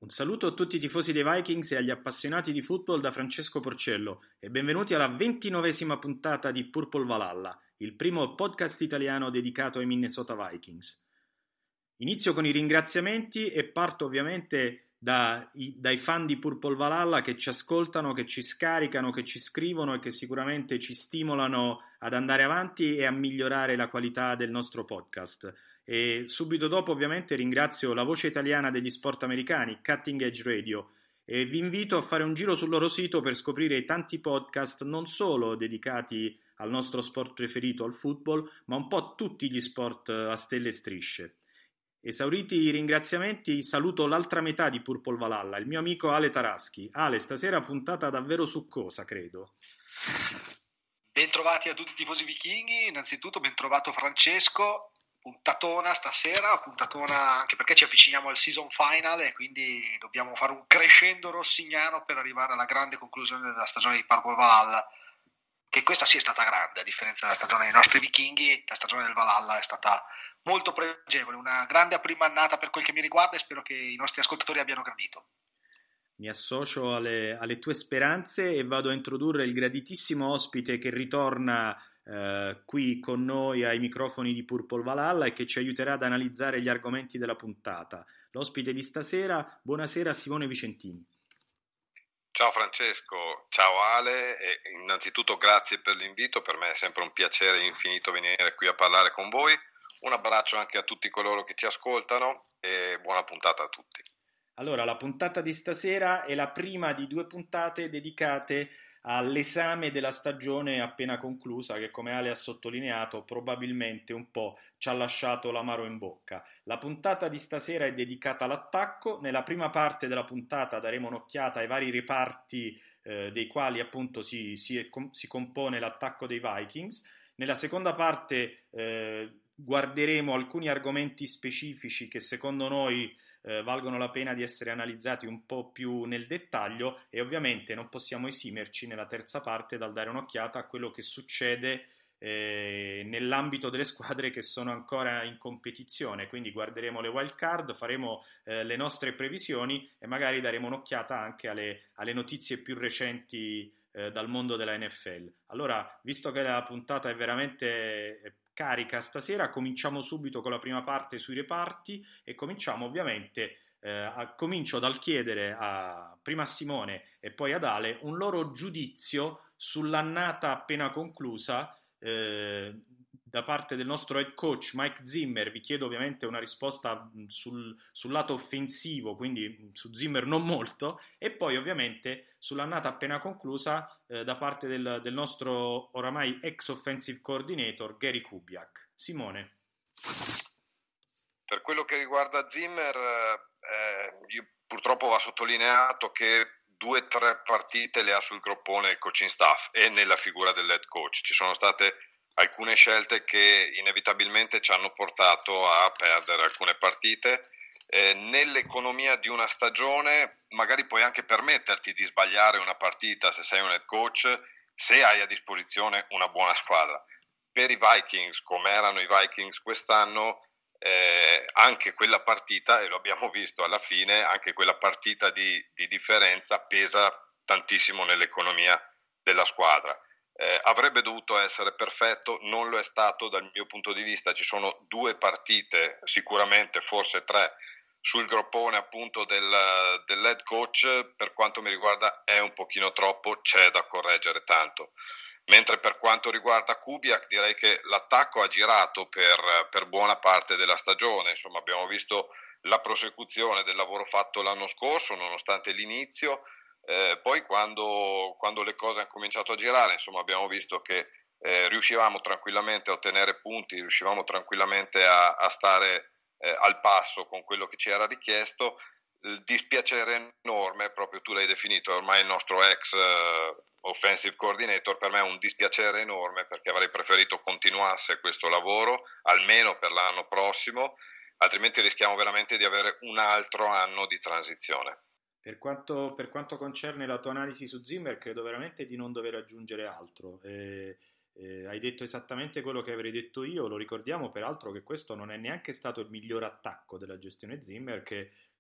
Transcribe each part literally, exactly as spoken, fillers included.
Un saluto a tutti i tifosi dei Vikings e agli appassionati di football da Francesco Porcello e benvenuti alla ventinovesima puntata di Purple Valhalla, il primo podcast italiano dedicato ai Minnesota Vikings. Inizio con i ringraziamenti e parto ovviamente da, i, dai fan di Purple Valhalla che ci ascoltano, che ci scaricano, che ci scrivono e che sicuramente ci stimolano ad andare avanti e a migliorare la qualità del nostro podcast. E subito dopo ovviamente ringrazio la voce italiana degli sport americani, Cutting Edge Radio, e vi invito a fare un giro sul loro sito per scoprire i tanti podcast non solo dedicati al nostro sport preferito, al football, ma un po' tutti gli sport a stelle e strisce. Esauriti i ringraziamenti, saluto l'altra metà di Purple Valhalla, il mio amico Ale Taraschi. Ale, stasera puntata davvero succosa, credo. Bentrovati a tutti i tifosi vichinghi, innanzitutto ben trovato Francesco. Puntatona stasera, puntatona anche perché ci avviciniamo al season final e quindi dobbiamo fare un crescendo rossignano per arrivare alla grande conclusione della stagione di Purple Valhalla, che questa sì è stata grande, a differenza della stagione dei nostri vichinghi. La stagione del Valhalla è stata molto pregevole, una grande prima annata per quel che mi riguarda e spero che i nostri ascoltatori abbiano gradito. Mi associo alle, alle tue speranze e vado a introdurre il graditissimo ospite che ritorna Uh, qui con noi ai microfoni di Purple Valhalla e che ci aiuterà ad analizzare gli argomenti della puntata. L'ospite di stasera, buonasera Simone Vicentini. Ciao Francesco, ciao Ale e innanzitutto grazie per l'invito, per me è sempre un piacere infinito venire qui a parlare con voi. Un abbraccio anche a tutti coloro che ci ascoltano e buona puntata a tutti. Allora, la puntata di stasera è la prima di due puntate dedicate all'esame della stagione appena conclusa che, come Ale ha sottolineato, probabilmente un po' ci ha lasciato l'amaro in bocca. La puntata di stasera è dedicata all'attacco. Nella prima parte della puntata daremo un'occhiata ai vari reparti eh, dei quali appunto si, si, si compone l'attacco dei Vikings. Nella seconda parte eh, guarderemo alcuni argomenti specifici che secondo noi Eh, valgono la pena di essere analizzati un po' più nel dettaglio e ovviamente non possiamo esimerci nella terza parte dal dare un'occhiata a quello che succede eh, nell'ambito delle squadre che sono ancora in competizione, quindi guarderemo le wild card, faremo eh, le nostre previsioni e magari daremo un'occhiata anche alle, alle notizie più recenti eh, dal mondo della N F L. Allora, visto che la puntata è veramente carica stasera, cominciamo subito con la prima parte sui reparti e cominciamo ovviamente eh, a, comincio dal chiedere a, prima a Simone e poi ad Ale un loro giudizio sull'annata appena conclusa eh, da parte del nostro head coach Mike Zimmer. Vi chiedo ovviamente una risposta sul, sul lato offensivo, quindi su Zimmer non molto, e poi ovviamente sull'annata appena conclusa eh, da parte del, del nostro oramai ex offensive coordinator Gary Kubiak. Simone. Per quello che riguarda Zimmer, eh, io, purtroppo va sottolineato che due o tre partite le ha sul groppone il coaching staff e nella figura dell'head coach. Ci sono state alcune scelte che inevitabilmente ci hanno portato a perdere alcune partite. Eh, nell'economia di una stagione magari puoi anche permetterti di sbagliare una partita se sei un head coach, se hai a disposizione una buona squadra. Per i Vikings, come erano i Vikings quest'anno, eh, anche quella partita, e lo abbiamo visto alla fine, anche quella partita di, di differenza pesa tantissimo nell'economia della squadra. Eh, avrebbe dovuto essere perfetto, non lo è stato dal mio punto di vista. Ci sono due partite, sicuramente forse tre, sul groppone appunto del, dell'head coach. Per quanto mi riguarda è un pochino troppo, c'è da correggere tanto. Mentre per quanto riguarda Kubiak direi che l'attacco ha girato per, per buona parte della stagione. Insomma, abbiamo visto la prosecuzione del lavoro fatto l'anno scorso nonostante l'inizio. Eh, poi quando, quando le cose hanno cominciato a girare, insomma, abbiamo visto che eh, riuscivamo tranquillamente a ottenere punti, riuscivamo tranquillamente a, a stare eh, al passo con quello che ci era richiesto. Il dispiacere enorme, proprio tu l'hai definito, è ormai il nostro ex eh, offensive coordinator, per me è un dispiacere enorme perché avrei preferito continuasse questo lavoro almeno per l'anno prossimo, altrimenti rischiamo veramente di avere un altro anno di transizione. Per quanto, per quanto concerne la tua analisi su Zimmer, credo veramente di non dover aggiungere altro. Eh, eh, hai detto esattamente quello che avrei detto io. Lo ricordiamo peraltro che questo non è neanche stato il miglior attacco della gestione Zimmer, che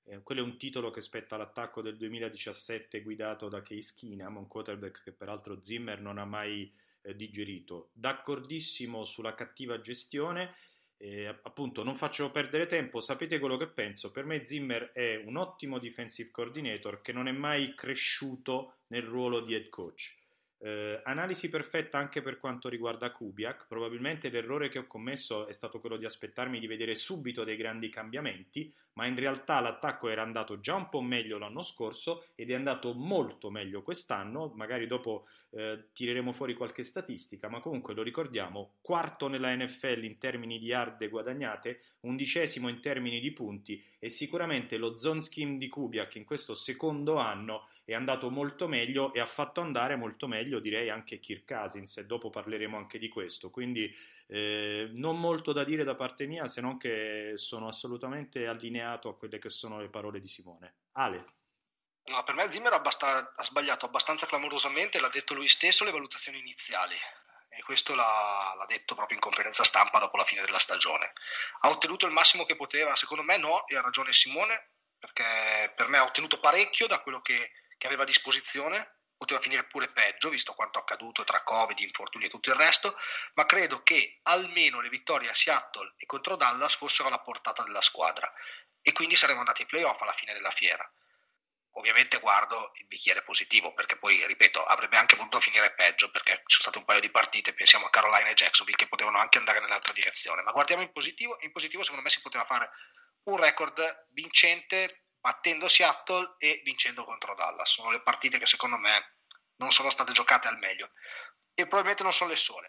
Eh, quello è un titolo che spetta all'attacco del duemiladiciassette guidato da Case Keenum, un quarterback che peraltro Zimmer non ha mai eh, digerito. D'accordissimo sulla cattiva gestione. Eh, appunto, non faccio perdere tempo, sapete quello che penso. Per me Zimmer è un ottimo defensive coordinator che non è mai cresciuto nel ruolo di head coach. Eh, analisi perfetta anche per quanto riguarda Kubiak. Probabilmente l'errore che ho commesso è stato quello di aspettarmi di vedere subito dei grandi cambiamenti, ma in realtà l'attacco era andato già un po' meglio l'anno scorso ed è andato molto meglio quest'anno. Magari dopo eh, tireremo fuori qualche statistica, ma comunque lo ricordiamo: quarto nella N F L in termini di yard guadagnate, undicesimo in termini di punti, e sicuramente lo zone scheme di Kubiak in questo secondo anno è andato molto meglio e ha fatto andare molto meglio, direi, anche Kirk Cousins, e dopo parleremo anche di questo. Quindi eh, non molto da dire da parte mia, se non che sono assolutamente allineato a quelle che sono le parole di Simone. Ale. No, per me Zimmer ha, abbast- ha sbagliato abbastanza clamorosamente, l'ha detto lui stesso, le valutazioni iniziali. E questo l'ha, l'ha detto proprio in conferenza stampa dopo la fine della stagione. Ha ottenuto il massimo che poteva? Secondo me no, e ha ragione Simone, perché per me ha ottenuto parecchio da quello che, che aveva a disposizione. Poteva finire pure peggio, visto quanto accaduto tra Covid, infortuni e tutto il resto, ma credo che almeno le vittorie a Seattle e contro Dallas fossero alla portata della squadra, e quindi saremmo andati ai playoff alla fine della fiera. Ovviamente guardo il bicchiere positivo, perché poi, ripeto, avrebbe anche potuto finire peggio, perché ci sono state un paio di partite, pensiamo a Carolina e Jacksonville, che potevano anche andare nell'altra direzione, ma guardiamo in positivo, e in positivo secondo me si poteva fare un record vincente battendo Seattle e vincendo contro Dallas. Sono le partite che secondo me non sono state giocate al meglio, e probabilmente non sono le sole.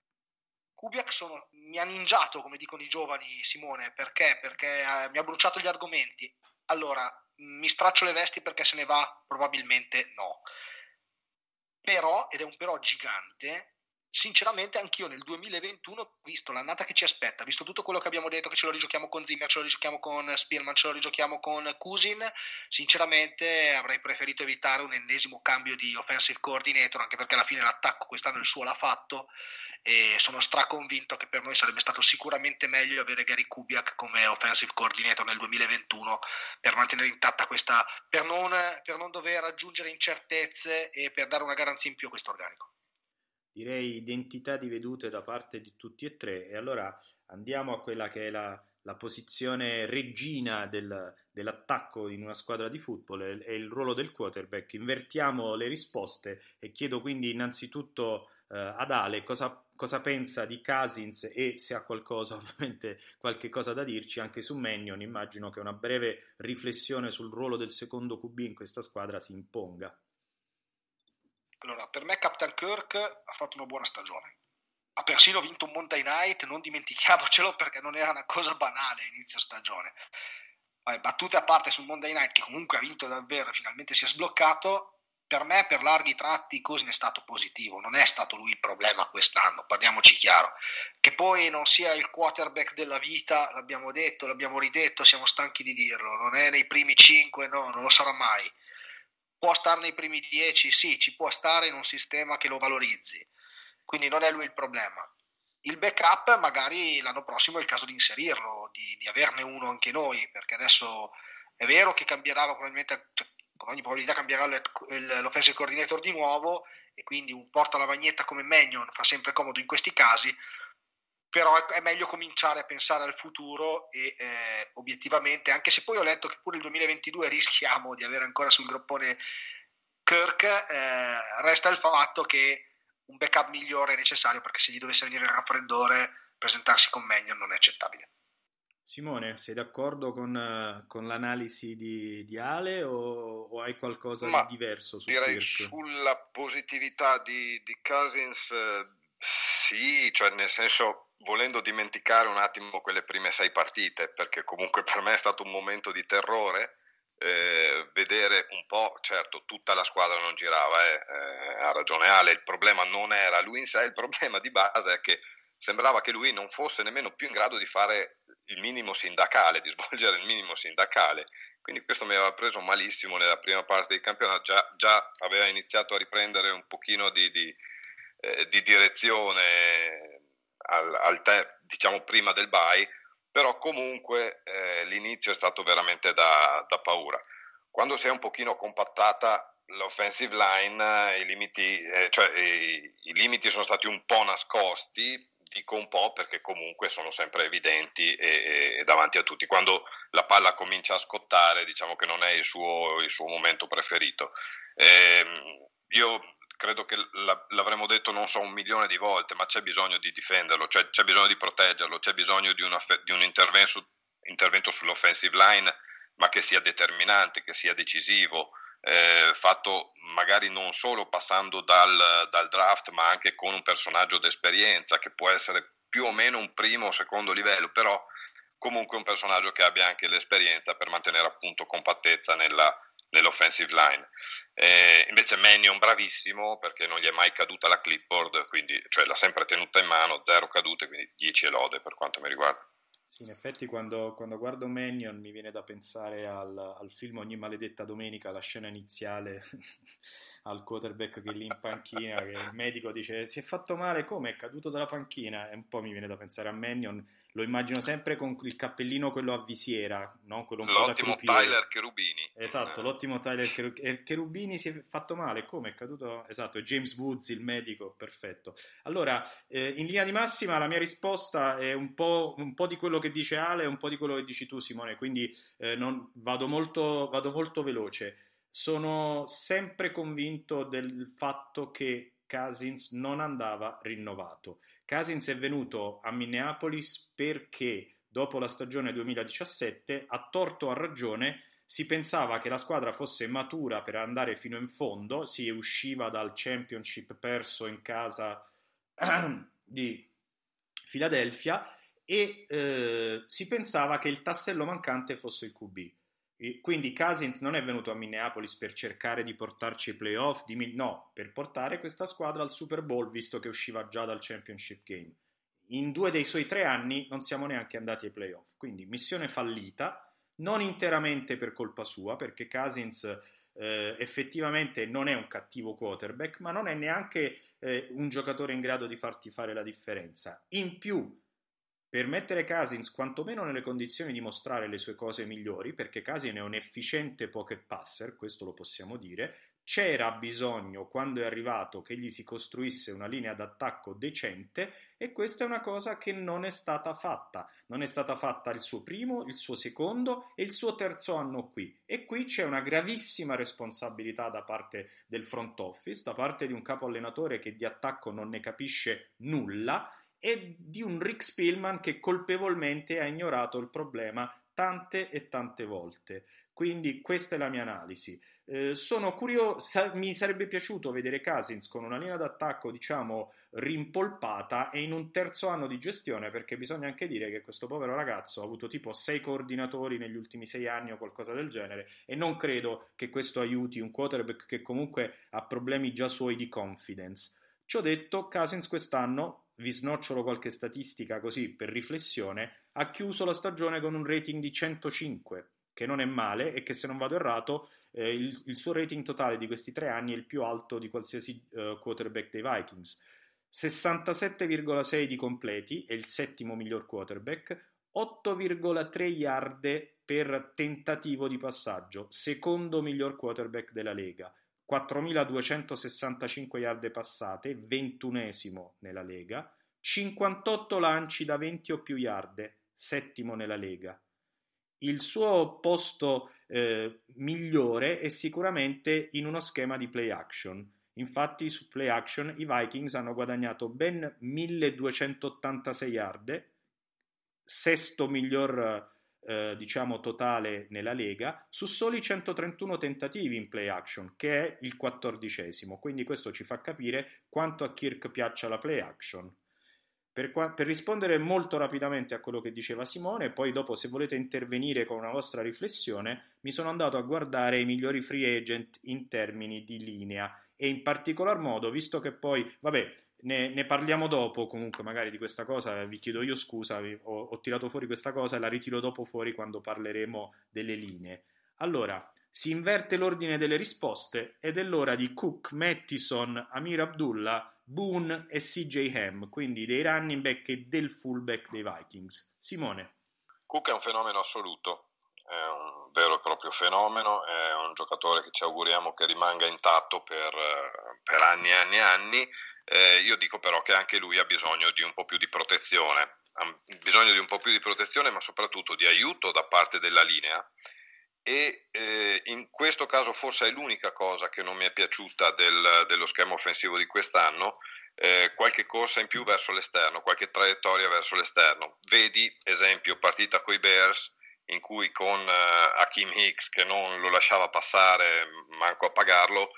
Kubiak sono, mi ha ninjato, come dicono i giovani, Simone, perché? Perché eh, mi ha bruciato gli argomenti. Allora, mi straccio le vesti perché se ne va? Probabilmente no. Però, ed è un però gigante, sinceramente anch'io nel duemilaventuno, visto l'annata che ci aspetta, visto tutto quello che abbiamo detto, che ce lo rigiochiamo con Zimmer, ce lo rigiochiamo con Spearman, ce lo rigiochiamo con Cousin, sinceramente avrei preferito evitare un ennesimo cambio di offensive coordinator, anche perché alla fine l'attacco quest'anno il suo l'ha fatto, e sono straconvinto che per noi sarebbe stato sicuramente meglio avere Gary Kubiak come offensive coordinator nel duemilaventuno, per mantenere intatta questa, per non, per non dover aggiungere incertezze e per dare una garanzia in più a questo organico. Direi identità di vedute da parte di tutti e tre, e allora andiamo a quella che è la, la posizione regina del, dell'attacco in una squadra di football, è, è il ruolo del quarterback. Invertiamo le risposte e chiedo quindi innanzitutto eh, ad Ale cosa, cosa pensa di Cousins, e se ha qualcosa, ovviamente qualche cosa da dirci anche su Mannion. Immagino che una breve riflessione sul ruolo del secondo Q B in questa squadra si imponga. Allora, per me Captain Kirk ha fatto una buona stagione. Ha persino vinto un Monday Night, non dimentichiamocelo, perché non era una cosa banale a inizio stagione. Vabbè, battute a parte sul Monday Night, che comunque ha vinto davvero e finalmente si è sbloccato, per me per larghi tratti Cousin è stato positivo, non è stato lui il problema quest'anno, parliamoci chiaro. Che poi non sia il quarterback della vita, l'abbiamo detto, l'abbiamo ridetto, siamo stanchi di dirlo, non è nei primi cinque, no, non lo sarà mai. Può stare nei primi dieci, sì, ci può stare in un sistema che lo valorizzi, quindi non è lui il problema. Il backup magari l'anno prossimo è il caso di inserirlo, di, di averne uno anche noi, perché adesso è vero che cambierà probabilmente, cioè, con ogni probabilità cambierà l'offensive coordinator di nuovo, e quindi un porta lavagnetta come Mannion fa sempre comodo in questi casi, però è meglio cominciare a pensare al futuro e eh, obiettivamente, anche se poi ho letto che pure il duemilaventidue rischiamo di avere ancora sul groppone Kirk, eh, resta il fatto che un backup migliore è necessario, perché se gli dovesse venire il raffreddore presentarsi con Mannion non è accettabile. Simone, sei d'accordo con, con l'analisi di, di Ale o, o hai qualcosa Ma di diverso su direi Kirk? Sulla positività di, di Cousins, eh, sì, cioè nel senso, volendo dimenticare un attimo quelle prime sei partite, perché comunque per me è stato un momento di terrore, eh, vedere un po', certo tutta la squadra non girava, eh, eh, ha ragione Ale, il problema non era lui in sé, il problema di base è che sembrava che lui non fosse nemmeno più in grado di fare il minimo sindacale, di svolgere il minimo sindacale, quindi questo mi aveva preso malissimo nella prima parte del campionato, già, già aveva iniziato a riprendere un pochino di, di, eh, di direzione al, al te, diciamo prima del bye, però comunque eh, l'inizio è stato veramente da, da paura. Quando si è un pochino compattata l'offensive line, i limiti, eh, cioè i, i limiti sono stati un po' nascosti, dico un po' perché comunque sono sempre evidenti e, e davanti a tutti. Quando la palla comincia a scottare, diciamo che non è il suo, il suo momento preferito. Eh, io credo che l'avremmo detto non so un milione di volte, ma c'è bisogno di difenderlo, cioè c'è bisogno di proteggerlo, c'è bisogno di, una, di un intervento, intervento sull'offensive line, ma che sia determinante, che sia decisivo, eh, fatto magari non solo passando dal, dal draft, ma anche con un personaggio d'esperienza che può essere più o meno un primo o secondo livello, però comunque un personaggio che abbia anche l'esperienza per mantenere appunto compattezza nella nell'offensive line. Eh, invece Mannion bravissimo perché non gli è mai caduta la clipboard, quindi cioè l'ha sempre tenuta in mano, zero cadute, quindi dieci lode per quanto mi riguarda. Sì, in effetti quando, quando guardo Mannion mi viene da pensare al, al film Ogni maledetta domenica, la scena iniziale al quarterback che è lì in panchina, che il medico dice si è fatto male, come? È caduto dalla panchina, e un po' mi viene da pensare a Mannion. Lo immagino sempre con il cappellino quello a visiera, no? Quello un l'ottimo po' da Tyler Cherubini. Esatto, eh. l'ottimo Tyler Cher- Cherubini si è fatto male, come è caduto? Esatto, James Woods, il medico, perfetto. Allora, eh, in linea di massima la mia risposta è un po', un po' di quello che dice Ale e un po' di quello che dici tu, Simone, quindi eh, non, vado, molto, vado molto veloce. Sono sempre convinto del fatto che Cousins non andava rinnovato. Cousins è venuto a Minneapolis perché dopo la stagione duemiladiciassette, a torto o a ragione, si pensava che la squadra fosse matura per andare fino in fondo, si usciva dal championship perso in casa di Philadelphia e eh, si pensava che il tassello mancante fosse il Q B. Quindi Cousins non è venuto a Minneapolis per cercare di portarci ai playoff, di, no, per portare questa squadra al Super Bowl, visto che usciva già dal championship game. In due dei suoi tre anni non siamo neanche andati ai playoff, quindi missione fallita, non interamente per colpa sua, perché Cousins eh, effettivamente non è un cattivo quarterback, ma non è neanche eh, un giocatore in grado di farti fare la differenza. In più, per mettere Cousins quantomeno nelle condizioni di mostrare le sue cose migliori, perché Cousins è un efficiente pocket passer, questo lo possiamo dire, c'era bisogno quando è arrivato che gli si costruisse una linea d'attacco decente e questa è una cosa che non è stata fatta. Non è stata fatta il suo primo, il suo secondo e il suo terzo anno qui. E qui c'è una gravissima responsabilità da parte del front office, da parte di un capo allenatore che di attacco non ne capisce nulla e di un Rick Spielman che colpevolmente ha ignorato il problema tante e tante volte. Quindi questa è la mia analisi. Eh, sono curioso, sa- mi sarebbe piaciuto vedere Cousins con una linea d'attacco diciamo rimpolpata e in un terzo anno di gestione, perché bisogna anche dire che questo povero ragazzo ha avuto tipo sei coordinatori negli ultimi sei anni o qualcosa del genere e non credo che questo aiuti un quarterback che comunque ha problemi già suoi di confidence. Ciò detto, Cousins quest'anno, vi snocciolo qualche statistica così per riflessione, ha chiuso la stagione con un rating di centocinque, che non è male e che se non vado errato eh, il, il suo rating totale di questi tre anni è il più alto di qualsiasi uh, quarterback dei Vikings. sessantasette virgola sei di completi, è il settimo miglior quarterback, otto virgola tre yard per tentativo di passaggio, secondo miglior quarterback della Lega. quattromiladuecentosessantacinque yard passate, ventunesimo nella Lega, cinquantotto lanci da venti o più yard, settimo nella Lega. Il suo posto eh, migliore è sicuramente in uno schema di play action. Infatti su play action i Vikings hanno guadagnato ben milleduecentottantasei yard, sesto miglior eh, diciamo totale nella Lega, su soli centotrentuno tentativi in play action, che è il quattordicesimo. Quindi questo ci fa capire quanto a Kirk piaccia la play action. Per, qua, per rispondere molto rapidamente a quello che diceva Simone, poi dopo se volete intervenire con una vostra riflessione, mi sono andato a guardare i migliori free agent in termini di linea e in particolar modo, visto che poi, vabbè, ne, ne parliamo dopo comunque magari di questa cosa, vi chiedo io scusa, ho, ho tirato fuori questa cosa e la ritiro dopo fuori quando parleremo delle linee. Allora, si inverte l'ordine delle risposte ed è l'ora di Cook, Mattison, Amir Abdullah, Boone e C J Ham, quindi dei running back e del fullback dei Vikings. Simone. Cook è un fenomeno assoluto, è un vero e proprio fenomeno, è un giocatore che ci auguriamo che rimanga intatto per, per anni e anni e anni. Eh, io dico però che anche lui ha bisogno di un po' più di protezione, ha bisogno di un po' più di protezione, ma soprattutto di aiuto da parte della linea. E eh, in questo caso forse è l'unica cosa che non mi è piaciuta del, dello schema offensivo di quest'anno, eh, qualche corsa in più verso l'esterno, qualche traiettoria verso l'esterno. Vedi, esempio, partita coi Bears in cui con eh, Hakeem Hicks, che non lo lasciava passare manco a pagarlo,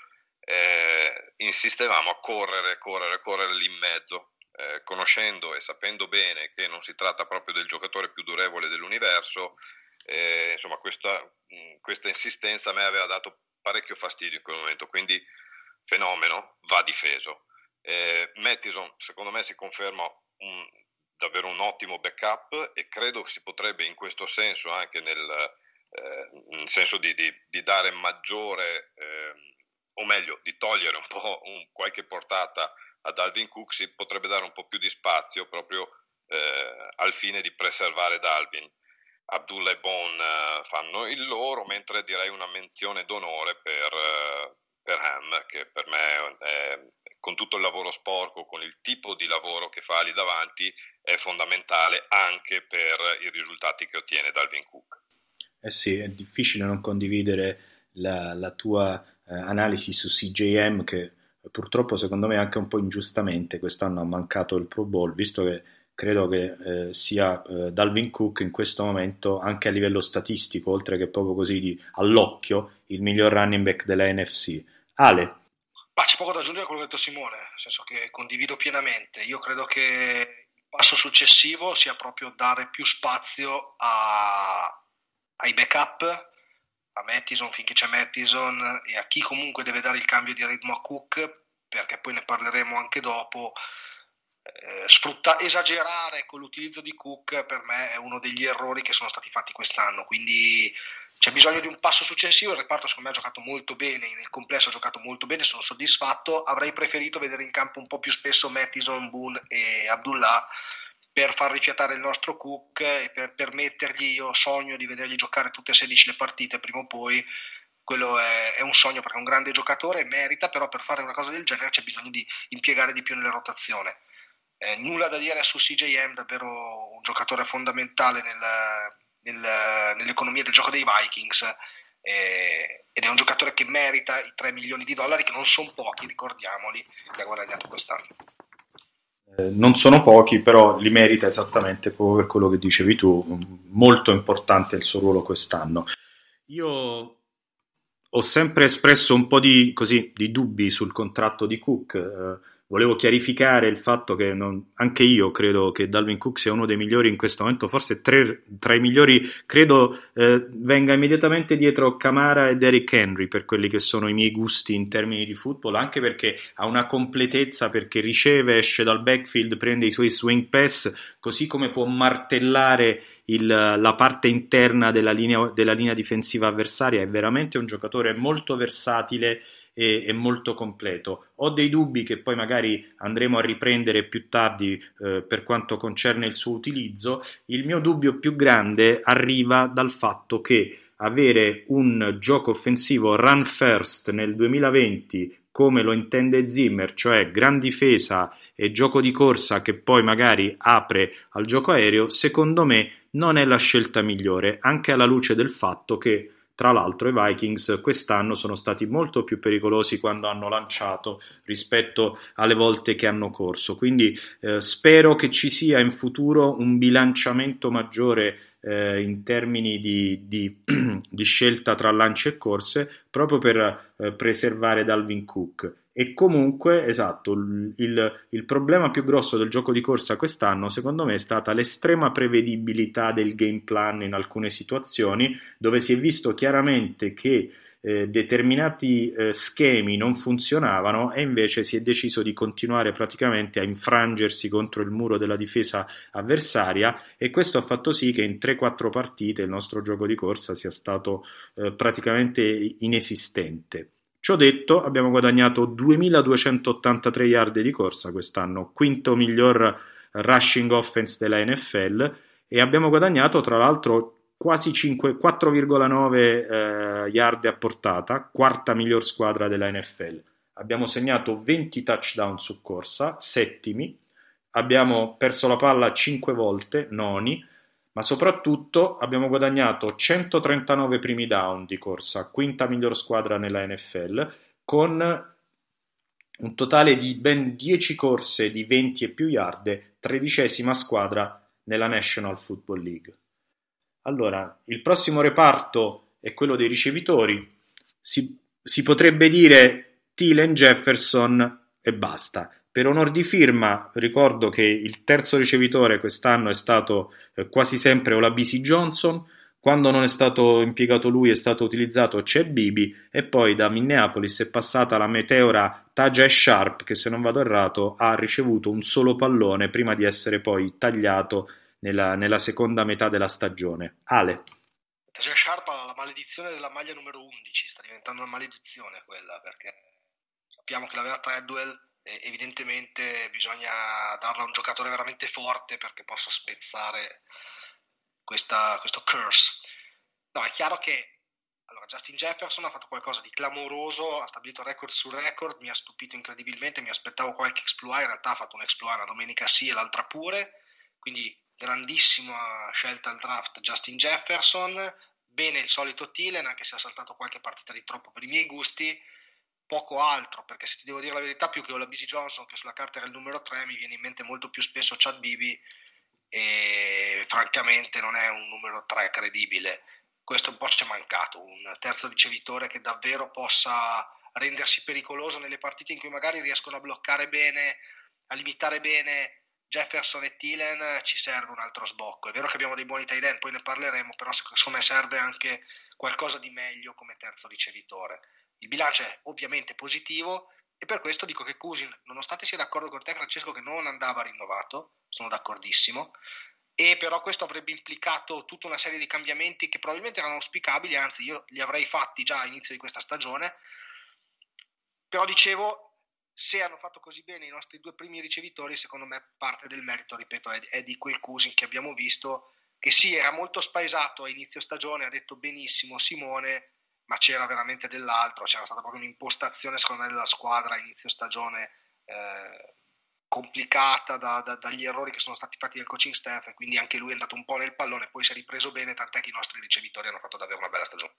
eh, insistevamo a correre, correre, correre lì in mezzo, eh, conoscendo e sapendo bene che non si tratta proprio del giocatore più durevole dell'universo. Eh, insomma, questa, questa insistenza a me aveva dato parecchio fastidio in quel momento, quindi fenomeno, va difeso. Eh, Mattison secondo me si conferma un, davvero un ottimo backup, e credo che si potrebbe in questo senso, anche nel, eh, nel senso di, di, di dare maggiore, eh, o meglio di togliere un po' un, qualche portata a Dalvin Cook, si potrebbe dare un po' più di spazio proprio eh, al fine di preservare Dalvin. Abdullah e Bon uh, fanno il loro, mentre direi una menzione d'onore per, uh, per Ham, che per me è, con tutto il lavoro sporco, con il tipo di lavoro che fa lì davanti, è fondamentale anche per i risultati che ottiene Dalvin Cook. Eh sì, è difficile non condividere la, la tua eh, analisi su C J M, che purtroppo secondo me anche un po' ingiustamente quest'anno ha mancato il Pro Bowl, visto che credo che eh, sia eh, Dalvin Cook in questo momento, anche a livello statistico, oltre che proprio così di, all'occhio, il miglior running back della N F C. Ale? Ma c'è poco da aggiungere a quello che ha detto Simone, nel senso che condivido pienamente. Io credo che il passo successivo sia proprio dare più spazio a, ai backup, a Mattison finché c'è Mattison, e a chi comunque deve dare il cambio di ritmo a Cook, perché poi ne parleremo anche dopo. Eh, sfrutta, esagerare con l'utilizzo di Cook per me è uno degli errori che sono stati fatti quest'anno, quindi c'è bisogno di un passo successivo. Il reparto secondo me ha giocato molto bene, nel complesso ha giocato molto bene, sono soddisfatto. Avrei preferito vedere in campo un po' più spesso Mattison, Boone e Abdullah per far rifiatare il nostro Cook e per permettergli, io sogno di vedergli giocare tutte e sedici le partite prima o poi. Quello è, è un sogno, perché è un grande giocatore, merita, però per fare una cosa del genere c'è bisogno di impiegare di più nella rotazione. Eh, nulla da dire su C J M, davvero un giocatore fondamentale nel, nel, nell'economia del gioco dei Vikings, eh, ed è un giocatore che merita i tre milioni di dollari, che non sono pochi, ricordiamoli, che ha guadagnato quest'anno. Eh, non sono pochi, però li merita esattamente proprio per quello che dicevi tu, molto importante il suo ruolo quest'anno. Io ho sempre espresso un po' di, così, di dubbi sul contratto di Cook. Eh, volevo chiarificare il fatto che non, anche io credo che Dalvin Cook sia uno dei migliori in questo momento, forse tre, tra i migliori, credo eh, venga immediatamente dietro Kamara e Derrick Henry per quelli che sono i miei gusti in termini di football, anche perché ha una completezza, perché riceve, esce dal backfield, prende i suoi swing pass, così come può martellare il, la parte interna della linea, della linea difensiva avversaria. È veramente un giocatore molto versatile e, e molto completo. Ho dei dubbi che poi magari andremo a riprendere più tardi eh, per quanto concerne il suo utilizzo. Il mio dubbio più grande arriva dal fatto che avere un gioco offensivo run first nel duemilaventi, come lo intende Zimmer, cioè gran difesa e gioco di corsa che poi magari apre al gioco aereo, secondo me non è la scelta migliore, anche alla luce del fatto che tra l'altro i Vikings quest'anno sono stati molto più pericolosi quando hanno lanciato rispetto alle volte che hanno corso, quindi eh, spero che ci sia in futuro un bilanciamento maggiore eh, in termini di, di, di scelta tra lanci e corse, proprio per eh, preservare Dalvin Cook. E comunque, esatto, il, il, il problema più grosso del gioco di corsa quest'anno secondo me è stata l'estrema prevedibilità del game plan in alcune situazioni, dove si è visto chiaramente che eh, determinati eh, schemi non funzionavano e invece si è deciso di continuare praticamente a infrangersi contro il muro della difesa avversaria, e questo ha fatto sì che in tre quattro partite il nostro gioco di corsa sia stato eh, praticamente inesistente. Ciò detto, abbiamo guadagnato duemiladuecentottantatré yard di corsa quest'anno, quinto miglior rushing offense della N F L, e abbiamo guadagnato tra l'altro quasi cinque, quattro virgola nove eh, yard a portata, quarta miglior squadra della N F L. Abbiamo segnato venti touchdown su corsa, settimi, abbiamo perso la palla cinque volte, noni, ma soprattutto abbiamo guadagnato centotrentanove primi down di corsa, quinta miglior squadra nella N F L, con un totale di ben dieci corse di venti e più yard, tredicesima squadra nella National Football League. Allora, il prossimo reparto è quello dei ricevitori. Si, si potrebbe dire Thielen, Jefferson e basta. Per onor di firma ricordo che il terzo ricevitore quest'anno è stato eh, quasi sempre Olabisi Johnson. Quando non è stato impiegato lui è stato utilizzato Chad Beebe, e poi da Minneapolis è passata la meteora Tajae Sharpe, che se non vado errato ha ricevuto un solo pallone prima di essere poi tagliato nella, nella seconda metà della stagione. Ale. Tajae Sharpe ha la maledizione della maglia numero undici, sta diventando una maledizione quella, perché sappiamo che la vera Treadwell eh, evidentemente bisogna darla a un giocatore veramente forte perché possa spezzare Questa, questo curse. No, è chiaro che allora, Justin Jefferson ha fatto qualcosa di clamoroso, ha stabilito record su record, mi ha stupito incredibilmente, mi aspettavo qualche exploit, in realtà ha fatto un exploit una domenica sì e l'altra pure, quindi grandissima scelta al draft Justin Jefferson, bene il solito Thielen, anche se ha saltato qualche partita di troppo per i miei gusti, poco altro, perché se ti devo dire la verità, più che Olabisi Johnson, che sulla carta era il numero tre, mi viene in mente molto più spesso Chad Beebe, e francamente non è un numero tre credibile. Questo un po' ci è mancato, un terzo ricevitore che davvero possa rendersi pericoloso nelle partite in cui magari riescono a bloccare bene, a limitare bene Jefferson e Thielen. Ci serve un altro sbocco. È vero che abbiamo dei buoni tight end, poi ne parleremo, però secondo me serve anche qualcosa di meglio come terzo ricevitore. Il bilancio è ovviamente positivo, e per questo dico che Cousin, nonostante sia d'accordo con te Francesco che non andava rinnovato, sono d'accordissimo, e però questo avrebbe implicato tutta una serie di cambiamenti che probabilmente erano auspicabili, anzi io li avrei fatti già all'inizio di questa stagione, però dicevo, se hanno fatto così bene i nostri due primi ricevitori, secondo me parte del merito, ripeto, è, è di quel Cousin che abbiamo visto, che sì, era molto spaesato a inizio stagione, ha detto benissimo Simone, ma c'era veramente dell'altro, c'era stata proprio un'impostazione secondo me della squadra a inizio stagione eh, complicata da, da, dagli errori che sono stati fatti dal coaching staff, e quindi anche lui è andato un po' nel pallone, poi si è ripreso bene, tant'è che i nostri ricevitori hanno fatto davvero una bella stagione.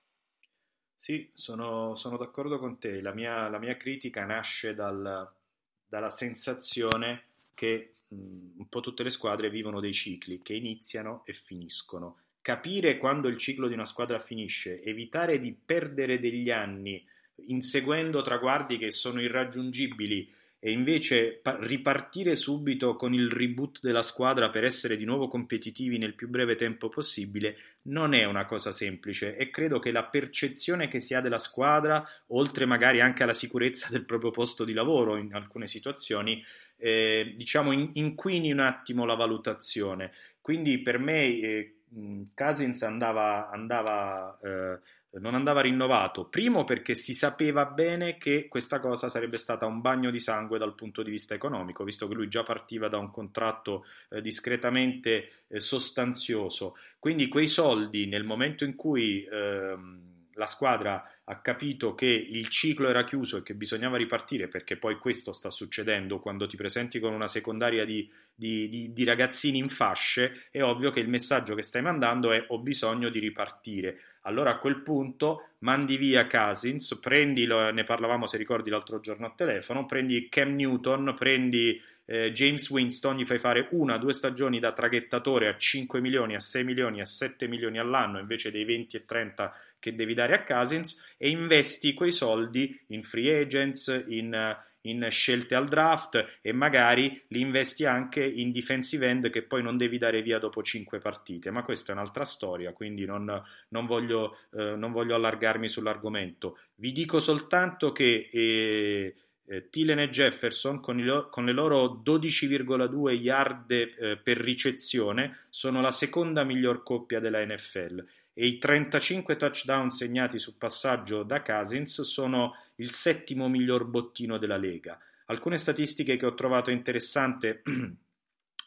Sì, sono, sono d'accordo con te. La mia, la mia critica nasce dal, dalla sensazione che mh, un po' tutte le squadre vivono dei cicli che iniziano e finiscono. Capire quando il ciclo di una squadra finisce, evitare di perdere degli anni inseguendo traguardi che sono irraggiungibili e invece pa- ripartire subito con il reboot della squadra per essere di nuovo competitivi nel più breve tempo possibile non è una cosa semplice, e credo che la percezione che si ha della squadra, oltre magari anche alla sicurezza del proprio posto di lavoro in alcune situazioni, eh, diciamo in- inquini un attimo la valutazione. Quindi per me eh, Cousins andava, andava eh, non andava rinnovato, primo perché si sapeva bene che questa cosa sarebbe stata un bagno di sangue dal punto di vista economico, visto che lui già partiva da un contratto eh, discretamente eh, sostanzioso, quindi quei soldi nel momento in cui ehm, la squadra ha capito che il ciclo era chiuso e che bisognava ripartire, perché poi questo sta succedendo quando ti presenti con una secondaria di, di, di, di ragazzini in fasce, è ovvio che il messaggio che stai mandando è: ho bisogno di ripartire. Allora a quel punto mandi via Cousins, prendilo, ne parlavamo se ricordi l'altro giorno a telefono, prendi Cam Newton, prendi eh, James Winston, gli fai fare una, due stagioni da traghettatore a cinque milioni, a sei milioni, a sette milioni all'anno invece dei venti e trenta che devi dare a Cousins, e investi quei soldi in free agents, in, in scelte al draft, e magari li investi anche in defensive end che poi non devi dare via dopo cinque partite, ma questa è un'altra storia, quindi non, non, voglio, eh, non voglio allargarmi sull'argomento. Vi dico soltanto che eh, eh, Thielen e Jefferson con, il, con le loro dodici virgola due yard eh, per ricezione sono la seconda miglior coppia della N F L, e i trentacinque touchdown segnati su passaggio da Cousins sono il settimo miglior bottino della Lega. Alcune statistiche che ho trovato interessante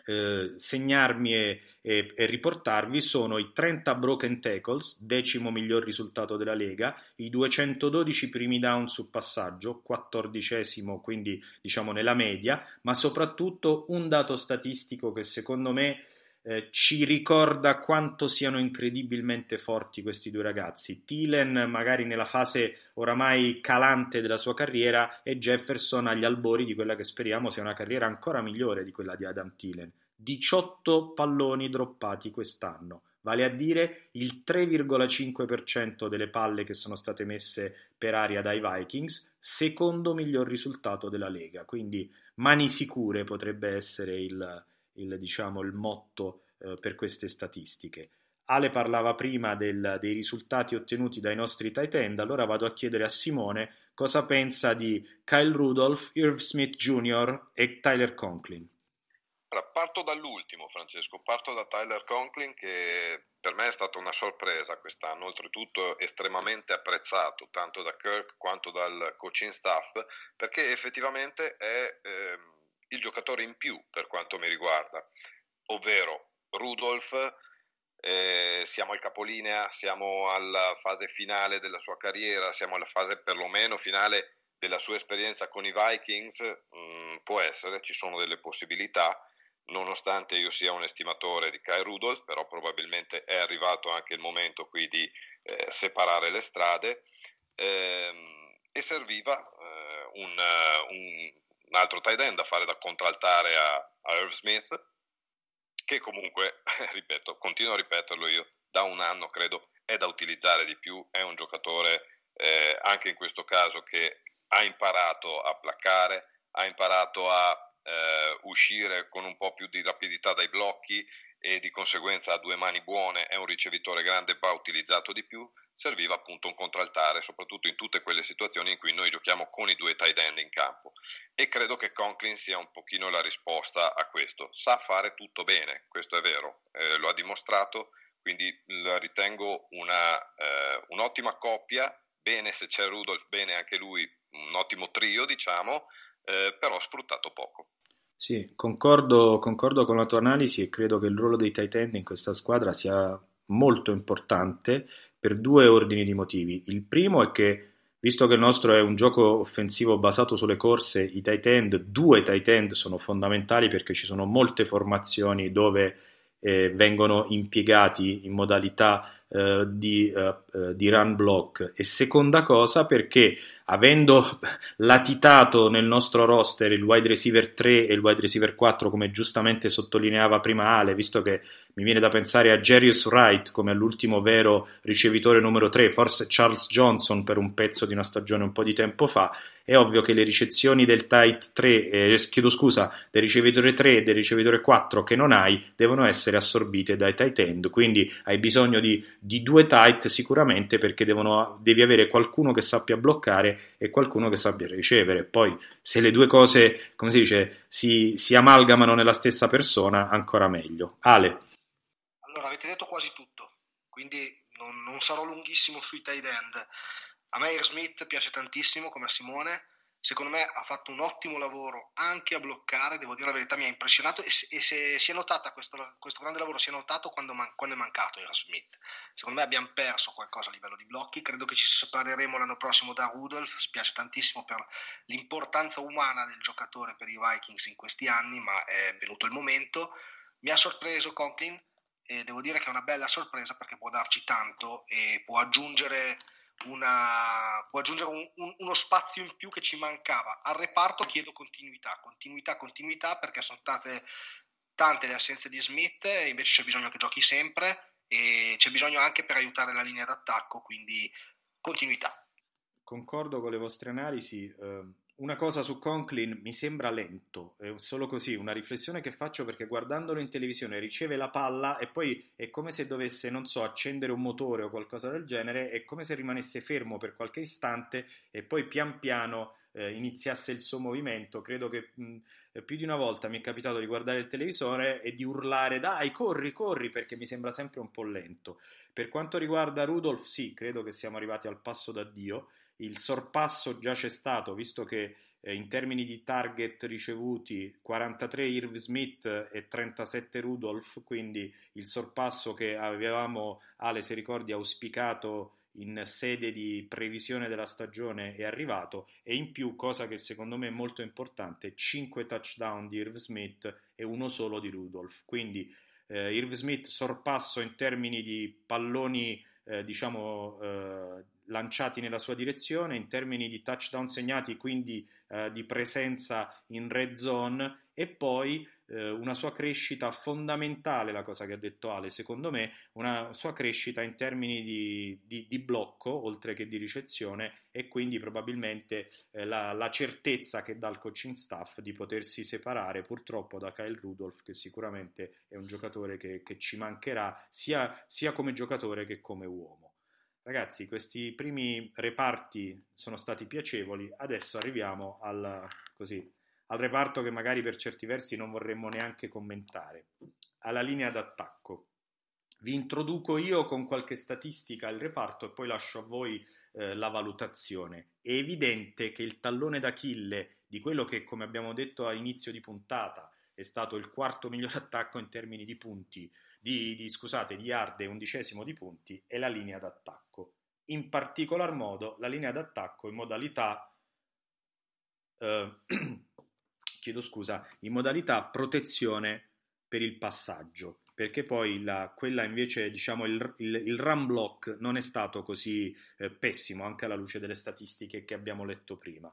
eh, segnarmi e, e, e riportarvi sono i trenta broken tackles, decimo miglior risultato della Lega, i duecentododici primi down su passaggio, quattordicesimo quindi diciamo nella media, ma soprattutto un dato statistico che secondo me Eh, ci ricorda quanto siano incredibilmente forti questi due ragazzi. Thielen magari nella fase oramai calante della sua carriera e Jefferson agli albori di quella che speriamo sia una carriera ancora migliore di quella di Adam Thielen. diciotto palloni droppati quest'anno, vale a dire il tre virgola cinque per cento delle palle che sono state messe per aria dai Vikings, secondo miglior risultato della Lega, quindi mani sicure potrebbe essere il il, diciamo, il motto eh, per queste statistiche. Ale parlava prima del, dei risultati ottenuti dai nostri tight end, allora vado a chiedere a Simone cosa pensa di Kyle Rudolph, Irv Smith junior e Tyler Conklin. Allora, parto dall'ultimo, Francesco, parto da Tyler Conklin, che per me è stata una sorpresa quest'anno, oltretutto estremamente apprezzato tanto da Kirk quanto dal coaching staff, perché effettivamente è eh, il giocatore in più per quanto mi riguarda, ovvero Rudolph. Eh, siamo al capolinea, siamo alla fase finale della sua carriera, siamo alla fase perlomeno finale della sua esperienza con i Vikings. Mm, può essere, ci sono delle possibilità, nonostante io sia un estimatore di Kyle Rudolph, però probabilmente è arrivato anche il momento qui di eh, separare le strade, eh, e serviva eh, un, un, un altro tight end da fare da contraltare a, a Irv Smith, che comunque, ripeto, continuo a ripeterlo io, da un anno credo è da utilizzare di più, è un giocatore eh, anche in questo caso che ha imparato a placcare, ha imparato a eh, uscire con un po' più di rapidità dai blocchi e di conseguenza ha due mani buone, è un ricevitore grande, va utilizzato di più. Serviva appunto un contraltare, soprattutto in tutte quelle situazioni in cui noi giochiamo con i due tight end in campo, e credo che Conklin sia un pochino la risposta a questo. Sa fare tutto bene, questo è vero, eh, lo ha dimostrato, quindi la ritengo una, eh, un'ottima coppia, bene se c'è Rudolph, bene anche lui, un ottimo trio diciamo, eh, però sfruttato poco. Sì, concordo, concordo con la tua analisi e credo che il ruolo dei tight end in questa squadra sia molto importante per due ordini di motivi. Il primo è che, visto che il nostro è un gioco offensivo basato sulle corse, i tight end, due tight end sono fondamentali perché ci sono molte formazioni dove eh, vengono impiegati in modalità eh, di, eh, di run block. E seconda cosa perché, avendo latitato nel nostro roster il wide receiver tre e il wide receiver quattro, come giustamente sottolineava prima Ale, visto che mi viene da pensare a Jarius Wright come all'ultimo vero ricevitore numero tre, forse Charles Johnson per un pezzo di una stagione un po' di tempo fa, è ovvio che le ricezioni del tight tre, eh, chiedo scusa, del ricevitore tre e del ricevitore quattro che non hai, devono essere assorbite dai tight end, quindi hai bisogno di, di due tight sicuramente, perché devono, devi avere qualcuno che sappia bloccare e qualcuno che sappia ricevere. Poi se le due cose, come si dice, si, si amalgamano nella stessa persona, ancora meglio. Ale. Allora, avete detto quasi tutto, quindi non, non sarò lunghissimo sui tight end. A me Irv Smith piace tantissimo come a Simone, secondo me ha fatto un ottimo lavoro anche a bloccare, devo dire la verità, mi ha impressionato, e se, e se si è notata questo, questo grande lavoro si è notato quando, man, quando è mancato Irv Smith. Secondo me abbiamo perso qualcosa a livello di blocchi, credo che ci separeremo l'anno prossimo da Rudolph, spiace tantissimo per l'importanza umana del giocatore per i Vikings in questi anni, ma è venuto il momento. Mi ha sorpreso Conklin, e devo dire che è una bella sorpresa perché può darci tanto e può aggiungere Una, può aggiungere un, un, uno spazio in più che ci mancava. Al reparto chiedo continuità, continuità, continuità, perché sono state tante le assenze di Smith e invece c'è bisogno che giochi sempre e c'è bisogno anche per aiutare la linea d'attacco, quindi continuità. Concordo con le vostre analisi. Eh, una cosa su Conklin, mi sembra lento, è solo così, una riflessione che faccio perché guardandolo in televisione riceve la palla e poi è come se dovesse, non so, accendere un motore o qualcosa del genere, è come se rimanesse fermo per qualche istante e poi pian piano eh, iniziasse il suo movimento. Credo che mh, più di una volta mi è capitato di guardare il televisore e di urlare dai, corri, corri, perché mi sembra sempre un po' lento. Per quanto riguarda Rudolph, sì, credo che siamo arrivati al passo da Dio. Il sorpasso già c'è stato, visto che eh, in termini di target ricevuti quarantatré Irv Smith e trentasette Rudolph, quindi il sorpasso che avevamo, Ale se ricordi, auspicato in sede di previsione della stagione è arrivato, e in più, cosa che secondo me è molto importante, cinque touchdown di Irv Smith e uno solo di Rudolph, quindi eh, Irv Smith sorpasso in termini di palloni eh, diciamo eh, lanciati nella sua direzione, in termini di touchdown segnati, quindi eh, di presenza in red zone, e poi eh, una sua crescita fondamentale, la cosa che ha detto Ale, secondo me, una sua crescita in termini di, di, di blocco, oltre che di ricezione, e quindi probabilmente eh, la, la certezza che dà il coaching staff di potersi separare purtroppo da Kyle Rudolph, che sicuramente è un giocatore che, che ci mancherà sia, sia come giocatore che come uomo. Ragazzi, questi primi reparti sono stati piacevoli, adesso arriviamo al, così, al reparto che magari per certi versi non vorremmo neanche commentare, alla linea d'attacco. Vi introduco io con qualche statistica il reparto e poi lascio a voi eh, la valutazione. È evidente che il tallone d'Achille di quello che, come abbiamo detto a inizio di puntata, è stato il quarto miglior attacco in termini di punti, di, di scusate, di yard e undicesimo di punti, è la linea d'attacco. In particolar modo la linea d'attacco in modalità eh, chiedo scusa, in modalità protezione per il passaggio, perché poi la, quella invece, diciamo, il, il, il run block non è stato così eh, pessimo, anche alla luce delle statistiche che abbiamo letto prima.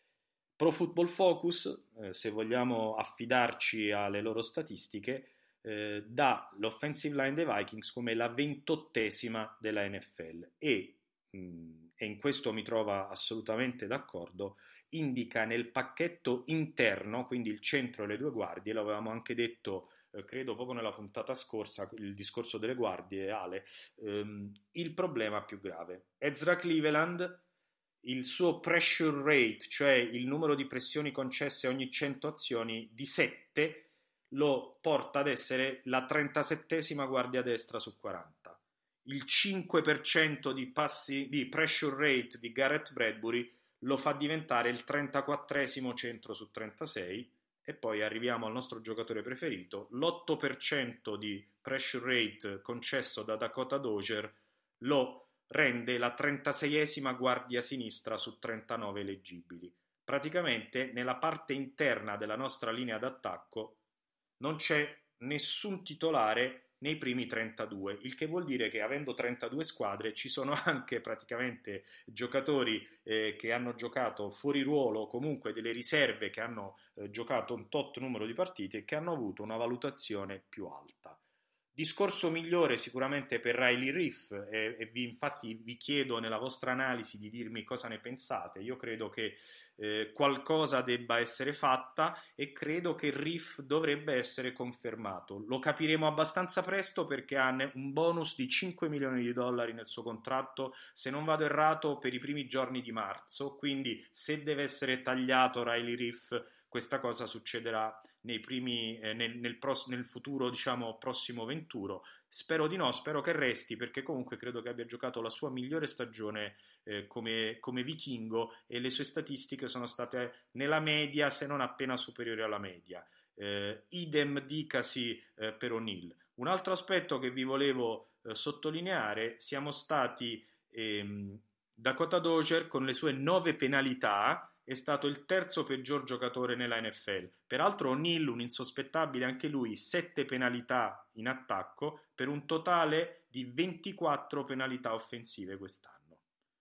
Pro Football Focus, eh, se vogliamo affidarci alle loro statistiche, eh, dà l'offensive line dei Vikings come la ventottesima della N F L e, mh, e in questo mi trova assolutamente d'accordo, indica nel pacchetto interno, quindi il centro e le due guardie, l'avevamo anche detto eh, credo proprio nella puntata scorsa, il discorso delle guardie, Ale, ehm, il problema più grave. Ezra Cleveland, il suo pressure rate, cioè il numero di pressioni concesse ogni cento azioni, di sette, lo porta ad essere la trentasettesima guardia destra su quaranta. Il cinque per cento di, passi, di pressure rate di Garrett Bradbury lo fa diventare il trentaquattresimo centro su trentasei, e poi arriviamo al nostro giocatore preferito, l'otto per cento di pressure rate concesso da Dakota Dozier lo rende la trentaseiesima guardia sinistra su trentanove eleggibili. Praticamente nella parte interna della nostra linea d'attacco non c'è nessun titolare nei primi trentadue, il che vuol dire che avendo trentadue squadre ci sono anche praticamente giocatori eh, che hanno giocato fuori ruolo o comunque delle riserve che hanno eh, giocato un tot numero di partite e che hanno avuto una valutazione più alta. Discorso migliore sicuramente per Riley Reef e, e vi, infatti vi chiedo nella vostra analisi di dirmi cosa ne pensate. Io credo che eh, qualcosa debba essere fatta e credo che Reef dovrebbe essere confermato. Lo capiremo abbastanza presto perché ha un bonus di cinque milioni di dollari nel suo contratto, se non vado errato per i primi giorni di marzo, quindi se deve essere tagliato Riley Reef questa cosa succederà nei primi, eh, nel, nel, pros, nel futuro, diciamo, prossimo venturo. Spero di no, spero che resti perché comunque credo che abbia giocato la sua migliore stagione eh, come, come vichingo e le sue statistiche sono state nella media, se non appena superiori alla media. Eh, idem dicasi eh, per O'Neal. Un altro aspetto che vi volevo eh, sottolineare, siamo stati ehm, Dakota Dozier con le sue nove penalità è stato il terzo peggior giocatore nella N F L. Peraltro O'Neal, un insospettabile anche lui, sette penalità in attacco per un totale di ventiquattro penalità offensive quest'anno.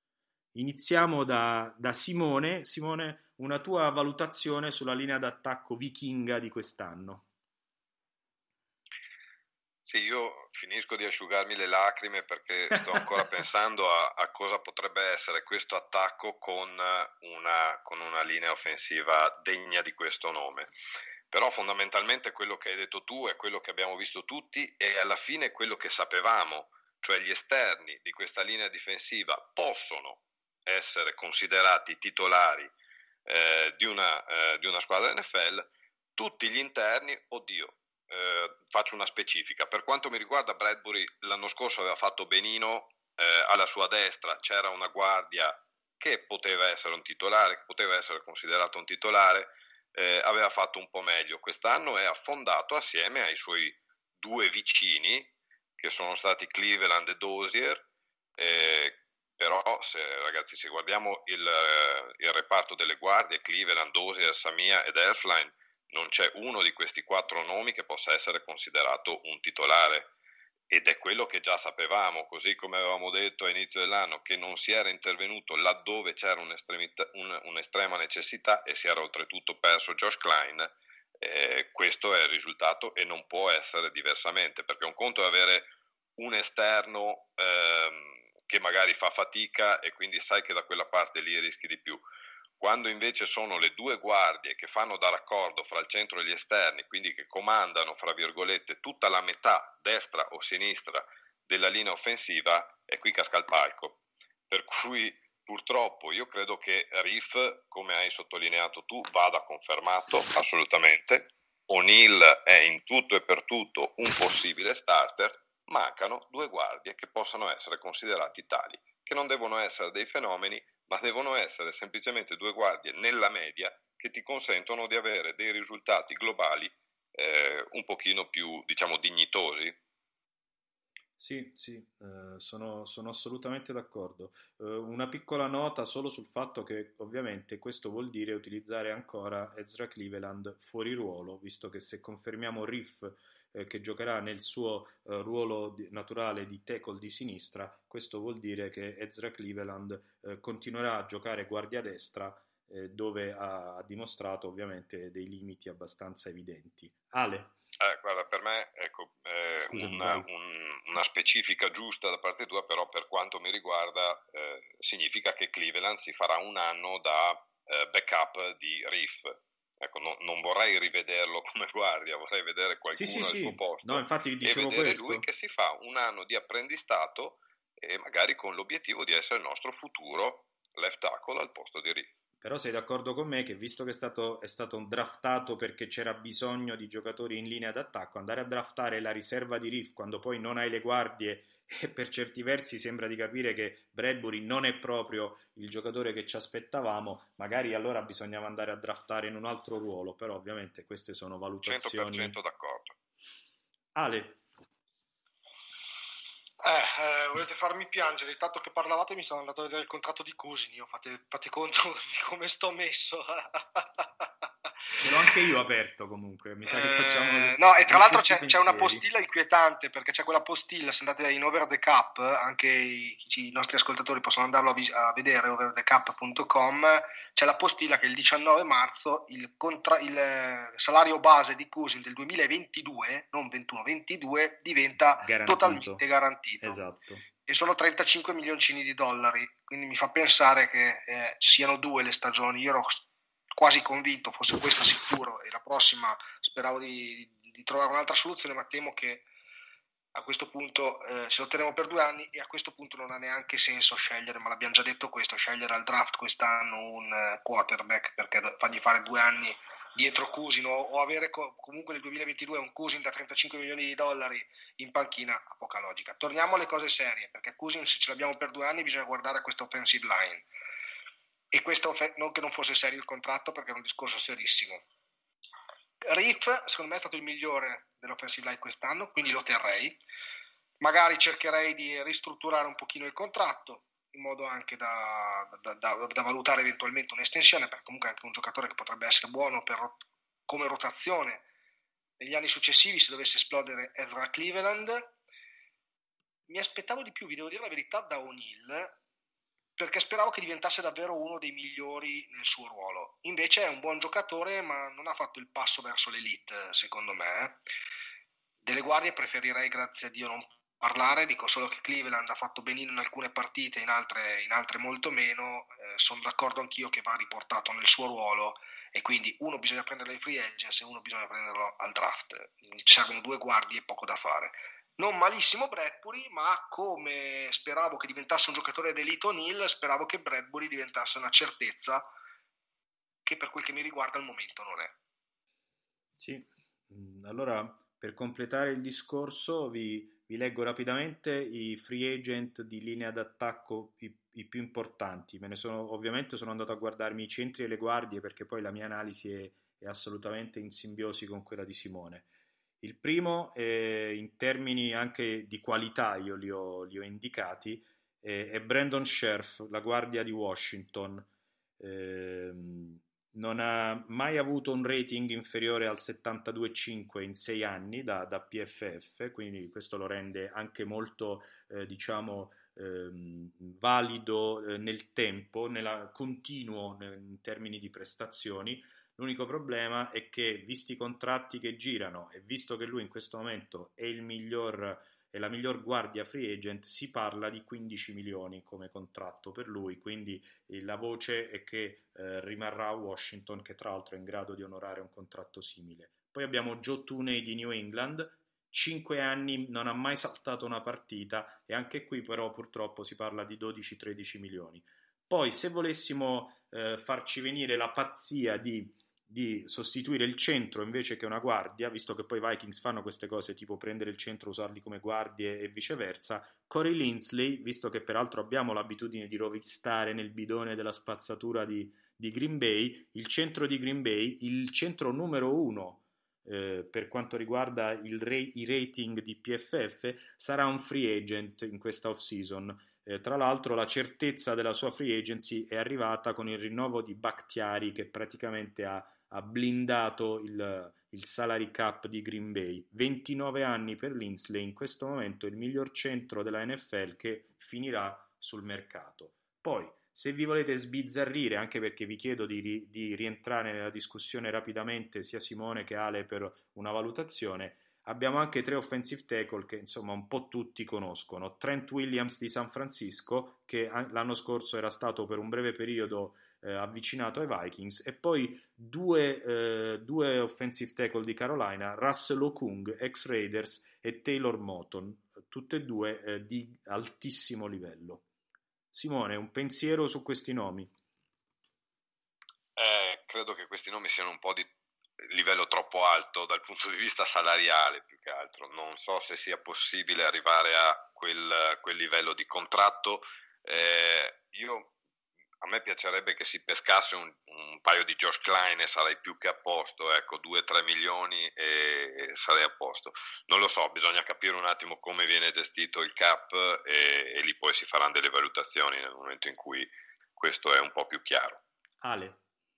Iniziamo da, da Simone. Simone, una tua valutazione sulla linea d'attacco vichinga di quest'anno? Sì, io finisco di asciugarmi le lacrime perché sto ancora pensando a, a cosa potrebbe essere questo attacco con una, con una linea offensiva degna di questo nome. Però fondamentalmente quello che hai detto tu è quello che abbiamo visto tutti e alla fine quello che sapevamo, cioè gli esterni di questa linea difensiva possono essere considerati titolari eh, di, una, eh, di una squadra N F L, tutti gli interni, oddio, Eh, faccio una specifica. Per quanto mi riguarda, Bradbury l'anno scorso aveva fatto benino, eh, alla sua destra c'era una guardia che poteva essere un titolare, che poteva essere considerato un titolare, eh, aveva fatto un po' meglio. Quest'anno è affondato assieme ai suoi due vicini, che sono stati Cleveland e Dozier, eh, però se, ragazzi, se guardiamo il, il reparto delle guardie, Cleveland, Dozier, Samia ed Elflein, non c'è uno di questi quattro nomi che possa essere considerato un titolare, ed è quello che già sapevamo, così come avevamo detto a inizio dell'anno che non si era intervenuto laddove c'era un, un'estrema necessità e si era oltretutto perso Josh Klein. Eh, questo è il risultato e non può essere diversamente, perché un conto è avere un esterno ehm, che magari fa fatica e quindi sai che da quella parte lì rischi di più. Quando invece sono le due guardie che fanno da raccordo fra il centro e gli esterni, quindi che comandano, fra virgolette, tutta la metà, destra o sinistra, della linea offensiva, e qui casca il palco. Per cui purtroppo io credo che Riff, come hai sottolineato tu, vada confermato assolutamente. O'Neal è in tutto e per tutto un possibile starter. Mancano due guardie che possano essere considerati tali, che non devono essere dei fenomeni, ma devono essere semplicemente due guardie nella media che ti consentono di avere dei risultati globali eh, un pochino più, diciamo, dignitosi. Sì, sì, eh, sono, sono assolutamente d'accordo. Eh, una piccola nota solo sul fatto che ovviamente questo vuol dire utilizzare ancora Ezra Cleveland fuori ruolo, visto che se confermiamo Riff eh, che giocherà nel suo eh, ruolo di, naturale di tackle di sinistra, questo vuol dire che Ezra Cleveland eh, continuerà a giocare guardia destra, eh, dove ha, ha dimostrato ovviamente dei limiti abbastanza evidenti. Ale? Eh, guarda, per me ecco, eh, Scusami, una, vai. un, una specifica giusta da parte tua, però per quanto mi riguarda eh, significa che Cleveland si farà un anno da eh, backup di Riff. Ecco, no, non vorrei rivederlo come guardia, vorrei vedere Sì, sì, qualcuno al suo sì, no, posto infatti e dicevo vedere lui questo. che si fa un anno di apprendistato e magari con l'obiettivo di essere il nostro futuro left tackle al posto di Riff. Però sei d'accordo con me che visto che è stato, è stato un draftato perché c'era bisogno di giocatori in linea d'attacco, andare a draftare la riserva di Riff quando poi non hai le guardie e per certi versi sembra di capire che Bradbury non è proprio il giocatore che ci aspettavamo, magari allora bisognava andare a draftare in un altro ruolo, però ovviamente queste sono cento per valutazioni. cento d'accordo. Ale. Eh, eh, volete farmi piangere? Intanto che parlavate mi sono andato a vedere il contratto di Cousin, io fate, fate conto di come sto messo. Ce l'ho anche io aperto comunque, mi sa che facciamo Eh, le, no, e tra gli l'altro stessi c'è, c'è una pensieri. postilla inquietante, perché c'è quella postilla, se andate in Over the Cap, anche i, i nostri ascoltatori possono andarlo a, vis- a vedere, over the cap punto com, c'è la postilla che il diciannove marzo il, contra- il eh, salario base di Cousin del duemilaventidue, non ventuno, ventidue, diventa Garantito. totalmente garantito. Esatto. E sono trentacinque milioncini di dollari, quindi mi fa pensare che eh, ci siano due le stagioni. Io ero quasi convinto fosse questa sicuro e la prossima speravo di, di trovare un'altra soluzione, ma temo che a questo punto eh, ce lo terremo per due anni e a questo punto non ha neanche senso scegliere, ma l'abbiamo già detto questo, scegliere al draft quest'anno un uh, quarterback, perché fargli fare due anni dietro Cousin o, o avere co- comunque nel duemilaventidue un Cousin da trentacinque milioni di dollari in panchina ha poca logica. Torniamo alle cose serie, perché Cousin se ce l'abbiamo per due anni bisogna guardare a questa offensive line, e questo non che non fosse serio il contratto, perché è un discorso serissimo. Riff secondo me è stato il migliore dell'offensive line quest'anno, quindi lo terrei. Magari cercherei di ristrutturare un pochino il contratto in modo anche da, da, da, da valutare eventualmente un'estensione, perché comunque è anche un giocatore che potrebbe essere buono per, come rotazione negli anni successivi se dovesse esplodere Ezra Cleveland. Mi aspettavo di più, vi devo dire la verità, da O'Neal, perché speravo che diventasse davvero uno dei migliori nel suo ruolo. Invece è un buon giocatore, ma non ha fatto il passo verso l'elite, secondo me. Delle guardie preferirei, grazie a Dio, non parlare, dico solo che Cleveland ha fatto benino in alcune partite, in altre, in altre molto meno. Eh, sono d'accordo anch'io che va riportato nel suo ruolo, e quindi uno bisogna prenderlo ai free agents e uno bisogna prenderlo al draft. Ci servono due guardie e poco da fare. Non malissimo Bradbury, ma come speravo che diventasse un giocatore d'elite O'Neal, speravo che Bradbury diventasse una certezza, che per quel che mi riguarda al momento non è. Sì, allora per completare il discorso vi, vi leggo rapidamente i free agent di linea d'attacco i, i più importanti. Me ne sono, ovviamente sono andato a guardarmi i centri e le guardie perché poi la mia analisi è, è assolutamente in simbiosi con quella di Simone. Il primo, eh, in termini anche di qualità, io li ho, li ho indicati, eh, è Brandon Scherf, la guardia di Washington. Eh, non ha mai avuto un rating inferiore al settantadue virgola cinque in sei anni da, da P F F, quindi questo lo rende anche molto, eh, diciamo, ehm, valido eh, nel tempo, nella, continuo in termini di prestazioni. L'unico problema è che, visti i contratti che girano e visto che lui in questo momento è il miglior, è la miglior guardia free agent, si parla di quindici milioni come contratto per lui, quindi eh, la voce è che eh, rimarrà a Washington, che tra l'altro è in grado di onorare un contratto simile. Poi abbiamo Joe Tooney di New England, cinque anni, non ha mai saltato una partita e anche qui però purtroppo si parla di dodici tredici milioni. Poi se volessimo eh, farci venire la pazzia di di sostituire il centro invece che una guardia, visto che poi i Vikings fanno queste cose tipo prendere il centro, usarli come guardie e viceversa, Corey Linsley, visto che peraltro abbiamo l'abitudine di rovistare nel bidone della spazzatura di, di Green Bay, il centro di Green Bay, il centro numero uno eh, per quanto riguarda il re, i rating di P F F, sarà un free agent in questa off-season. Eh, tra l'altro la certezza della sua free agency è arrivata con il rinnovo di Bakhtiari, che praticamente ha ha blindato il, il salary cap di Green Bay. ventinove anni per Linsley, in questo momento il miglior centro della N F L che finirà sul mercato. Poi, se vi volete sbizzarrire, anche perché vi chiedo di, ri, di rientrare nella discussione rapidamente, sia Simone che Ale, per una valutazione, abbiamo anche tre offensive tackle che insomma un po' tutti conoscono. Trent Williams di San Francisco, che l'anno scorso era stato per un breve periodo eh, avvicinato ai Vikings, e poi due, eh, due offensive tackle di Carolina, Russell Okung, ex Raiders, e Taylor Moton, tutte e due eh, di altissimo livello. Simone, un pensiero su questi nomi? Eh, credo che questi nomi siano un po' di livello troppo alto dal punto di vista salariale, più che altro. Non so se sia possibile arrivare a quel, quel livello di contratto. Eh, io A me piacerebbe che si pescasse un, un paio di Josh Klein e sarei più che a posto, ecco, due tre milioni e, e sarei a posto. Non lo so, bisogna capire un attimo come viene gestito il cap e, e lì poi si faranno delle valutazioni nel momento in cui questo è un po' più chiaro. Ale.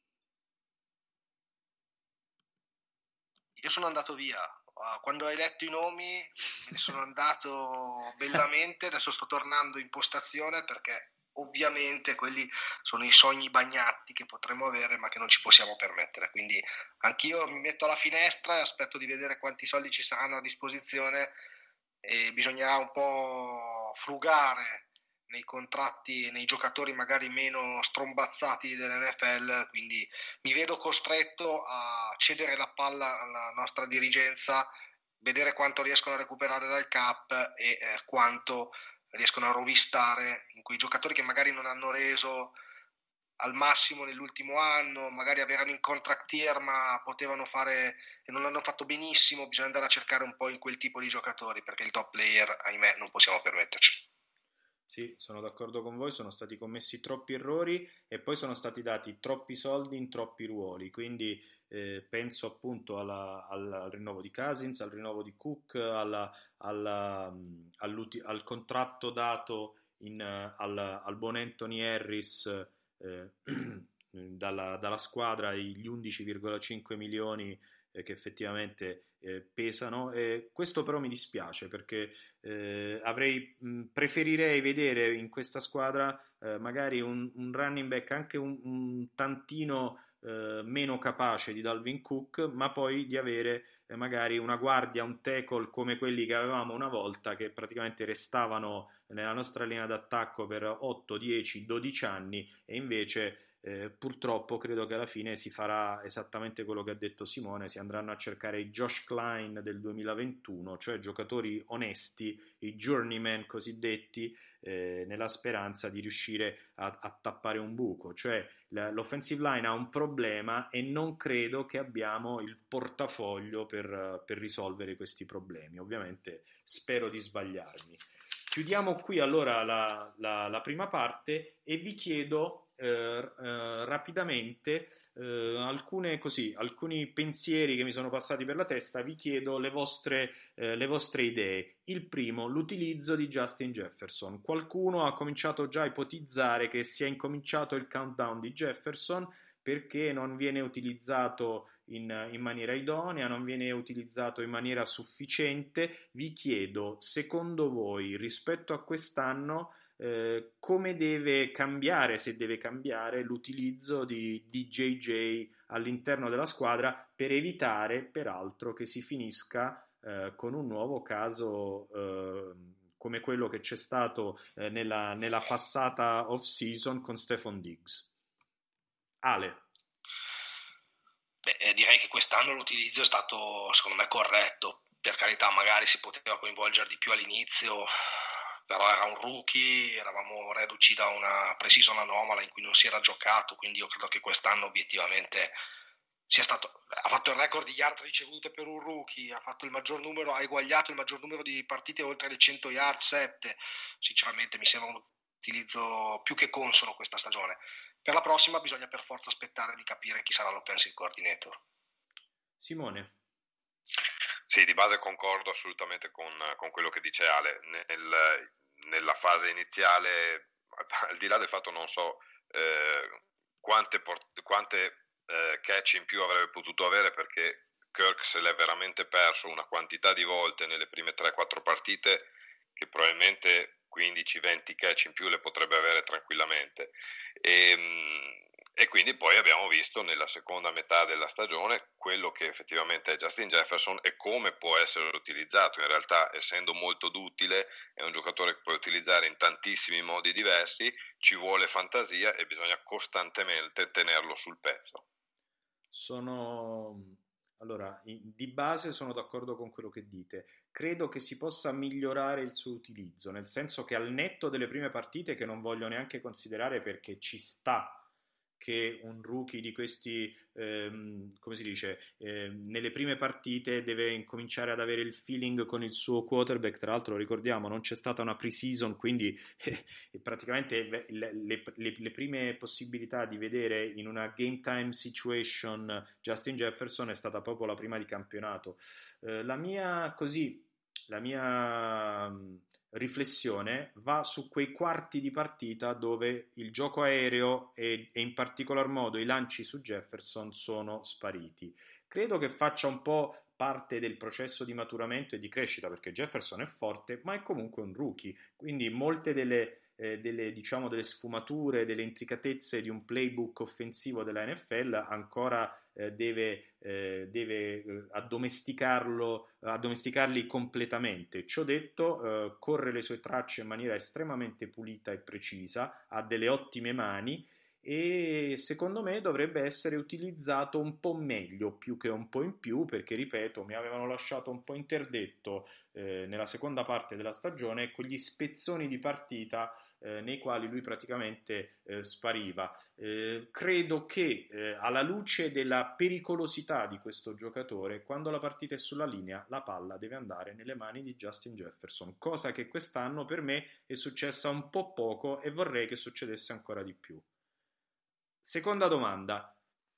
Io sono andato via. Quando hai letto i nomi me ne sono andato bellamente, adesso sto tornando in postazione perché ovviamente quelli sono i sogni bagnati che potremmo avere ma che non ci possiamo permettere, quindi anch'io mi metto alla finestra e aspetto di vedere quanti soldi ci saranno a disposizione e bisognerà un po' frugare nei contratti, nei giocatori magari meno strombazzati dell'N F L, quindi mi vedo costretto a cedere la palla alla nostra dirigenza, vedere quanto riescono a recuperare dal cap e eh, quanto riescono a rovistare in quei giocatori che magari non hanno reso al massimo nell'ultimo anno, magari erano in contract year ma potevano fare e non hanno fatto benissimo. Bisogna andare a cercare un po' in quel tipo di giocatori perché il top player, ahimè, non possiamo permetterci. Sì, sono d'accordo con voi, sono stati commessi troppi errori e poi sono stati dati troppi soldi in troppi ruoli, quindi eh, penso appunto alla, al, al rinnovo di Cousins, al rinnovo di Cook, alla, alla, al contratto dato in, al, al buon Anthony Harris eh, dalla, dalla squadra, gli undici virgola cinque milioni eh, che effettivamente eh, pesano. E questo però mi dispiace perché eh, avrei, mh, preferirei vedere in questa squadra eh, magari un, un running back anche un, un tantino eh, meno capace di Dalvin Cook, ma poi di avere eh, magari una guardia, un tackle come quelli che avevamo una volta, che praticamente restavano nella nostra linea d'attacco per otto, dieci, dodici anni, e invece eh, purtroppo credo che alla fine si farà esattamente quello che ha detto Simone, si andranno a cercare i Josh Klein del duemilaventuno, cioè giocatori onesti, i journeyman cosiddetti, eh, nella speranza di riuscire a, a tappare un buco. Cioè l'offensive line ha un problema e non credo che abbiamo il portafoglio per, per risolvere questi problemi. Ovviamente spero di sbagliarmi. Chiudiamo qui allora la, la, la prima parte e vi chiedo eh, eh, rapidamente eh, alcune, così, alcuni pensieri che mi sono passati per la testa. Vi chiedo le vostre, eh, le vostre idee. Il primo, l'utilizzo di Justin Jefferson. Qualcuno ha cominciato già a ipotizzare che sia incominciato il countdown di Jefferson perché non viene utilizzato in, in maniera idonea, non viene utilizzato in maniera sufficiente. Vi chiedo, secondo voi, rispetto a quest'anno, eh, come deve cambiare, se deve cambiare, l'utilizzo di, di J J all'interno della squadra per evitare, peraltro, che si finisca eh, con un nuovo caso eh, come quello che c'è stato eh, nella, nella passata off-season con Stephon Diggs. Ale. Beh, eh, direi che quest'anno l'utilizzo è stato, secondo me, corretto. Per carità, magari si poteva coinvolgere di più all'inizio, però era un rookie, eravamo reduci da una pre-season anomala in cui non si era giocato, quindi io credo che quest'anno obiettivamente sia stato, ha fatto il record di yard ricevute per un rookie, ha fatto il maggior numero, ha eguagliato il maggior numero di partite oltre le cento yard, sette. Sinceramente mi sembra un utilizzo più che consono questa stagione. Per la prossima bisogna per forza aspettare di capire chi sarà l'offensive coordinator. Simone. Sì, di base concordo assolutamente con, con quello che dice Ale. Nel, nella fase iniziale, al di là del fatto non so eh, quante, port- quante eh, catch in più avrebbe potuto avere, perché Kirk se l'è veramente perso una quantità di volte nelle prime tre quattro partite che probabilmente quindici venti catch in più le potrebbe avere tranquillamente, e, e quindi poi abbiamo visto nella seconda metà della stagione quello che effettivamente è Justin Jefferson e come può essere utilizzato. In realtà, essendo molto duttile, è un giocatore che puoi utilizzare in tantissimi modi diversi, ci vuole fantasia e bisogna costantemente tenerlo sul pezzo. Sono... Allora, di base sono d'accordo con quello che dite. Credo che si possa migliorare il suo utilizzo, nel senso che al netto delle prime partite, che non voglio neanche considerare perché ci sta che un rookie di questi, ehm, come si dice, eh, nelle prime partite deve incominciare ad avere il feeling con il suo quarterback. Tra l'altro ricordiamo non c'è stata una pre-season, quindi eh, praticamente le, le, le, le prime possibilità di vedere in una game time situation Justin Jefferson è stata proprio la prima di campionato. Eh, la mia così la mia riflessione va su quei quarti di partita dove il gioco aereo e, e in particolar modo i lanci su Jefferson sono spariti. Credo che faccia un po' parte del processo di maturamento e di crescita, perché Jefferson è forte ma è comunque un rookie, quindi molte delle Eh, delle, diciamo, delle sfumature, delle intricatezze di un playbook offensivo della N F L ancora eh, deve, eh, deve eh, addomesticarlo, addomesticarli completamente. Ciò detto, eh, corre le sue tracce in maniera estremamente pulita e precisa, ha delle ottime mani e secondo me dovrebbe essere utilizzato un po' meglio più che un po' in più, perché ripeto, mi avevano lasciato un po' interdetto eh, nella seconda parte della stagione quegli spezzoni di partita eh, nei quali lui praticamente eh, spariva. Eh, credo che eh, alla luce della pericolosità di questo giocatore, quando la partita è sulla linea, la palla deve andare nelle mani di Justin Jefferson, cosa che quest'anno per me è successa un po' poco e vorrei che succedesse ancora di più. Seconda domanda.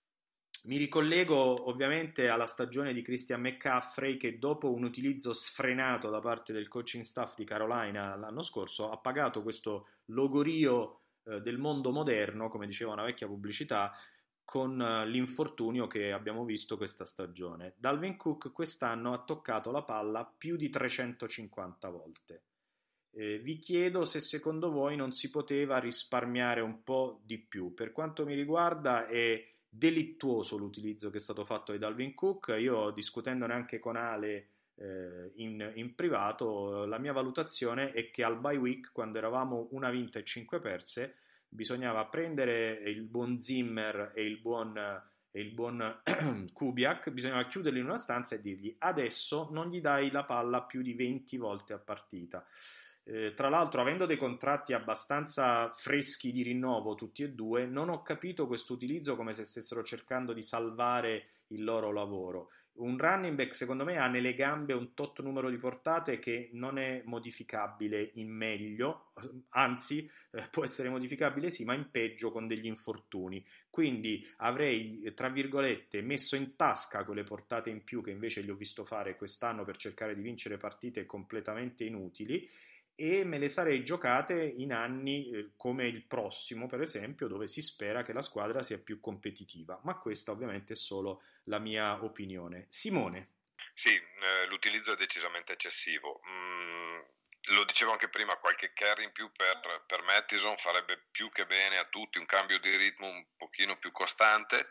Mi ricollego ovviamente alla stagione di Christian McCaffrey, che dopo un utilizzo sfrenato da parte del coaching staff di Carolina l'anno scorso ha pagato questo logorio eh, del mondo moderno, come diceva una vecchia pubblicità, con eh, l'infortunio che abbiamo visto questa stagione. Dalvin Cook quest'anno ha toccato la palla più di trecentocinquanta volte. Eh, vi chiedo se secondo voi non si poteva risparmiare un po' di più. Per quanto mi riguarda è delittuoso l'utilizzo che è stato fatto di Dalvin Cook. Io, discutendone anche con Ale eh, in, in privato, la mia valutazione è che al bye week, quando eravamo una vinta e cinque perse, bisognava prendere il buon Zimmer e il buon, e il buon Kubiak, bisognava chiuderli in una stanza e dirgli: adesso non gli dai la palla più di venti volte a partita. Eh, tra l'altro, avendo dei contratti abbastanza freschi di rinnovo tutti e due, non ho capito questo utilizzo come se stessero cercando di salvare il loro lavoro. Un running back, secondo me, ha nelle gambe un tot numero di portate che non è modificabile in meglio, anzi, eh, può essere modificabile sì, ma in peggio con degli infortuni. Quindi avrei, tra virgolette, messo in tasca quelle portate in più che invece gli ho visto fare quest'anno per cercare di vincere partite completamente inutili, e me le sarei giocate in anni eh, come il prossimo, per esempio, dove si spera che la squadra sia più competitiva. Ma questa ovviamente è solo la mia opinione. Simone. Sì, eh, l'utilizzo è decisamente eccessivo. Mm, lo dicevo anche prima, qualche carry in più per, per Mattison farebbe più che bene a tutti, un cambio di ritmo un pochino più costante,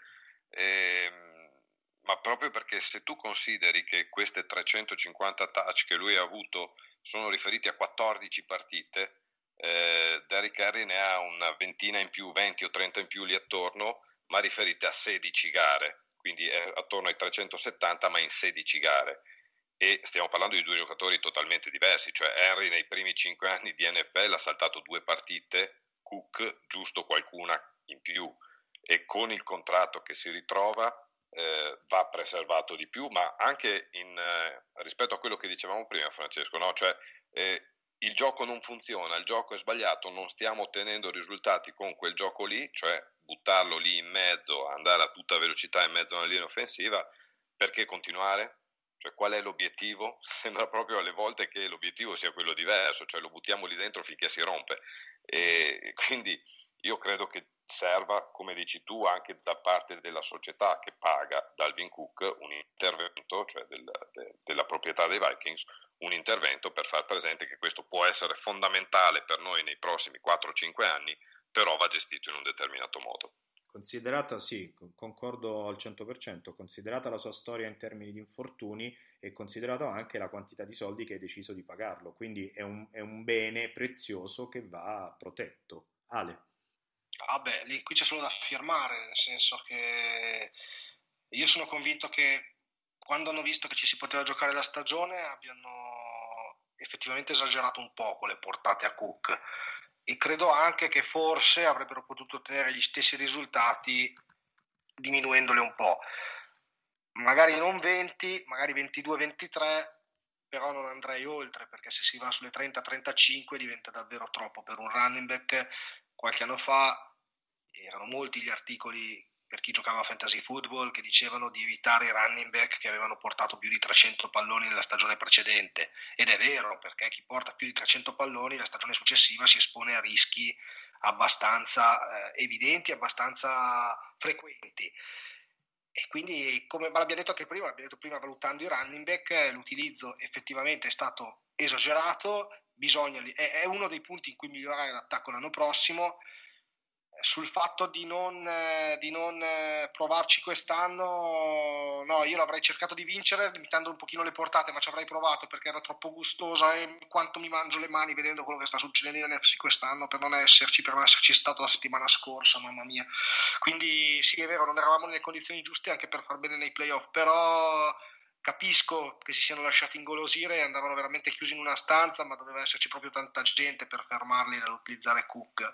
ehm, ma proprio perché se tu consideri che queste trecentocinquanta touch che lui ha avuto sono riferiti a quattordici partite, eh, Derrick Henry ne ha una ventina in più, venti o trenta in più lì attorno, ma riferite a sedici gare, quindi è attorno ai trecentosettanta ma in sedici gare, e stiamo parlando di due giocatori totalmente diversi, cioè Henry nei primi cinque anni di N F L ha saltato due partite, Cook giusto qualcuna in più, e con il contratto che si ritrova Eh, va preservato di più, ma anche in, eh, rispetto a quello che dicevamo prima, Francesco, no? Cioè eh, il gioco non funziona, il gioco è sbagliato, non stiamo ottenendo risultati con quel gioco lì, cioè buttarlo lì in mezzo, andare a tutta velocità in mezzo a una linea offensiva, perché continuare? Cioè qual è l'obiettivo? Sembra proprio alle volte che l'obiettivo sia quello diverso, cioè lo buttiamo lì dentro finché si rompe, e quindi io credo che serva, come dici tu, anche da parte della società che paga Dalvin Cook un intervento, cioè del, de, della proprietà dei Vikings, un intervento per far presente che questo può essere fondamentale per noi nei prossimi quattro cinque anni, però va gestito in un determinato modo. Considerata, sì, concordo al cento per cento, considerata la sua storia in termini di infortuni e considerato anche la quantità di soldi che hai deciso di pagarlo, quindi è un, è un bene prezioso che va protetto. Ale. Ah beh, lì, qui c'è solo da affermare, nel senso che io sono convinto che quando hanno visto che ci si poteva giocare la stagione abbiano effettivamente esagerato un poco le portate a Cook, e credo anche che forse avrebbero potuto ottenere gli stessi risultati diminuendole un po', magari non venti, magari ventidue ventitré, però non andrei oltre, perché se si va sulle trenta trentacinque diventa davvero troppo per un running back. Qualche anno fa erano molti gli articoli per chi giocava a fantasy football che dicevano di evitare i running back che avevano portato più di trecento palloni nella stagione precedente, ed è vero, perché chi porta più di trecento palloni la stagione successiva si espone a rischi abbastanza eh, evidenti, abbastanza frequenti. E quindi, come l'abbiamo detto anche prima, abbiamo detto prima, valutando i running back, l'utilizzo effettivamente è stato esagerato, bisogna, è, è uno dei punti in cui migliorare l'attacco l'anno prossimo. Sul fatto di non, eh, di non eh, provarci quest'anno, no, io l'avrei cercato di vincere limitando un pochino le portate, ma ci avrei provato perché era troppo gustosa, e quanto mi mangio le mani vedendo quello che sta succedendo in N F C quest'anno per non esserci, per non esserci stato la settimana scorsa, mamma mia. Quindi sì, è vero, non eravamo nelle condizioni giuste anche per far bene nei playoff, però capisco che si siano lasciati ingolosire e andavano veramente chiusi in una stanza, ma doveva esserci proprio tanta gente per fermarli dall'utilizzare Cook.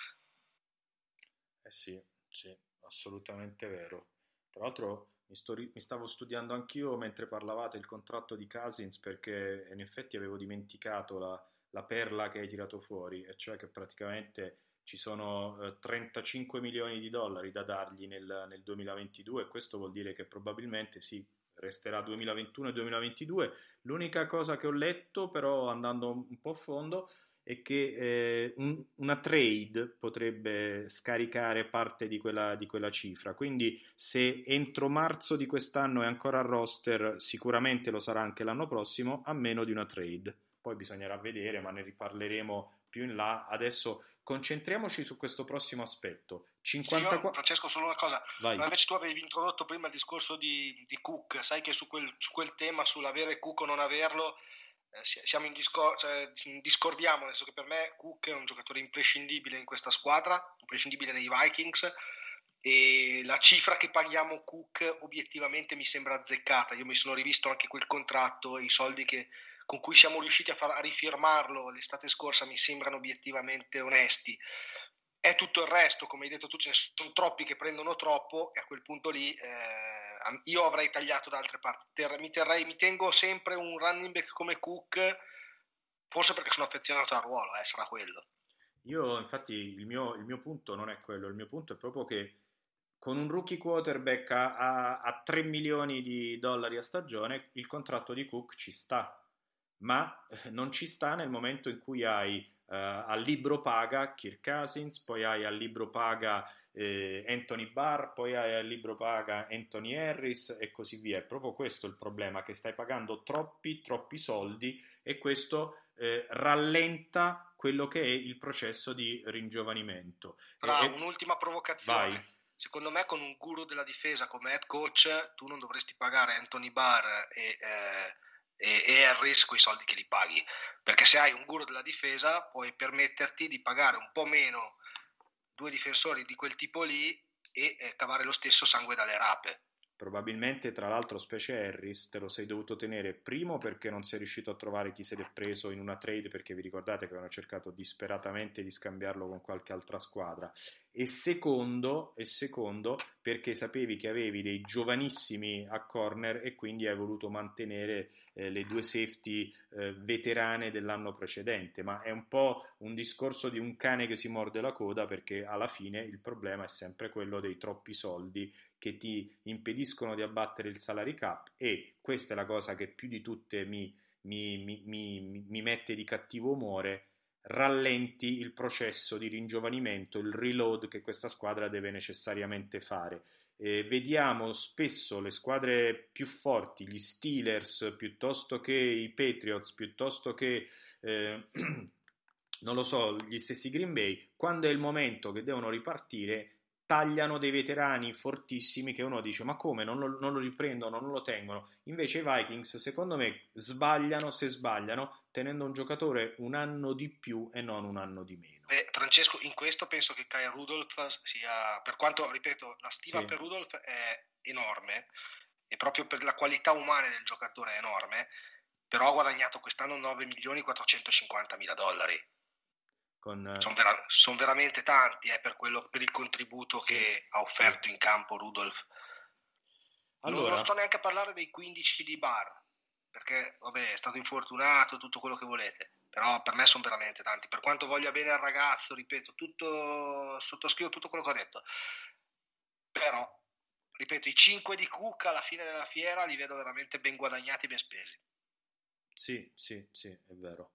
Eh sì, sì, assolutamente vero. Tra l'altro mi, sto ri- mi stavo studiando anch'io mentre parlavate il contratto di Cousins, perché in effetti avevo dimenticato la, la perla che hai tirato fuori, e cioè che praticamente ci sono eh, trentacinque milioni di dollari da dargli nel, nel duemilaventidue, e questo vuol dire che probabilmente sì, resterà duemilaventuno e duemilaventidue. L'unica cosa che ho letto, però andando un po' a fondo, è che eh, un- una trade potrebbe scaricare parte di quella, di quella cifra. Quindi se entro marzo di quest'anno è ancora al roster, sicuramente lo sarà anche l'anno prossimo, a meno di una trade. Poi bisognerà vedere, ma ne riparleremo più in là. Adesso concentriamoci su questo prossimo aspetto. cinquantaquattro... Sì, io, Francesco, solo una cosa. Vai. Ma invece tu avevi introdotto prima il discorso di, di Cook, sai che su quel, su quel tema, sull'avere Cook o non averlo, eh, siamo in discor- cioè, discordiamo, nel senso che per me Cook è un giocatore imprescindibile in questa squadra, imprescindibile nei Vikings, e la cifra che paghiamo Cook obiettivamente mi sembra azzeccata. Io mi sono rivisto anche quel contratto e i soldi che con cui siamo riusciti a, far, a rifirmarlo l'estate scorsa mi sembrano obiettivamente onesti. È tutto il resto, come hai detto tu, ce ne sono troppi che prendono troppo, e a quel punto lì eh, io avrei tagliato da altre parti. Ter- mi, terrei, mi tengo sempre un running back come Cook, forse perché sono affezionato al ruolo, eh, sarà quello. Io infatti il mio, il mio punto non è quello, il mio punto è proprio che con un rookie quarterback a, a, a tre milioni di dollari a stagione il contratto di Cook ci sta, ma eh, non ci sta nel momento in cui hai eh, al libro paga Kirk Cousins, poi hai al libro paga eh, Anthony Barr, poi hai al libro paga Anthony Harris e così via. È proprio questo il problema, che stai pagando troppi, troppi soldi, e questo eh, rallenta quello che è il processo di ringiovanimento. Fra E, un'ultima provocazione. Vai. Secondo me con un guru della difesa come head coach tu non dovresti pagare Anthony Barr e, eh, e, e Harris quei soldi che li paghi, perché se hai un guru della difesa puoi permetterti di pagare un po' meno due difensori di quel tipo lì e eh, cavare lo stesso sangue dalle rape. Probabilmente, tra l'altro, specie Harris, te lo sei dovuto tenere primo perché non sei riuscito a trovare chi se l'è preso in una trade, perché vi ricordate che avevano cercato disperatamente di scambiarlo con qualche altra squadra, e secondo, e secondo perché sapevi che avevi dei giovanissimi a corner e quindi hai voluto mantenere eh, le due safety eh, veterane dell'anno precedente. Ma è un po' un discorso di un cane che si morde la coda, perché alla fine il problema è sempre quello dei troppi soldi che ti impediscono di abbattere il salary cap, e questa è la cosa che più di tutte mi, mi, mi, mi, mi mette di cattivo umore: rallenti il processo di ringiovanimento, il reload che questa squadra deve necessariamente fare. Eh, vediamo spesso le squadre più forti, gli Steelers piuttosto che i Patriots, piuttosto che eh, non lo so, gli stessi Green Bay, quando è il momento che devono ripartire tagliano dei veterani fortissimi che uno dice ma come, non lo, non lo riprendono, non lo tengono. Invece i Vikings secondo me sbagliano se sbagliano tenendo un giocatore un anno di più e non un anno di meno. Beh, Francesco, in questo penso che Kyle Rudolph sia, per quanto, ripeto, la stima Sì. per Rudolph è enorme e proprio per la qualità umana del giocatore è enorme, però ha guadagnato quest'anno nove milioni quattrocentocinquanta mila dollari. Con... Sono, vera- son veramente tanti eh, per, quello, per il contributo sì, che ha offerto sì. in campo Rudolph. Allora... Non, non sto neanche a parlare dei quindici di Barr, perché vabbè, è stato infortunato, tutto quello che volete, però per me sono veramente tanti. Per quanto voglia bene al ragazzo, ripeto, tutto sottoscrivo tutto quello che ho detto, però, ripeto, i cinque di Cook alla fine della fiera li vedo veramente ben guadagnati e ben spesi. Sì, sì, sì, è vero.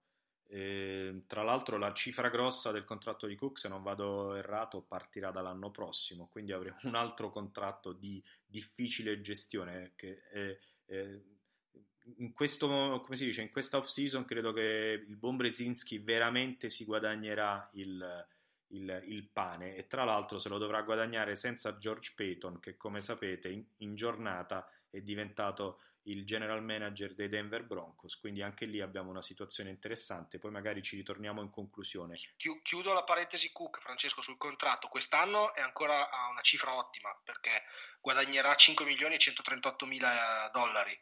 E, tra l'altro la cifra grossa del contratto di Cook, se non vado errato, partirà dall'anno prossimo, quindi avremo un altro contratto di difficile gestione che è, è, in questo, come si dice, in questa off season credo che il buon Brzezinski veramente si guadagnerà il, il, il pane, e tra l'altro se lo dovrà guadagnare senza George Payton, che come sapete in, in giornata è diventato il general manager dei Denver Broncos, quindi anche lì abbiamo una situazione interessante. Poi magari ci ritorniamo in conclusione. Chiudo la parentesi Cook, Francesco, sul contratto. Quest'anno è ancora a una cifra ottima, perché guadagnerà cinque milioni e centotrentotto mila dollari.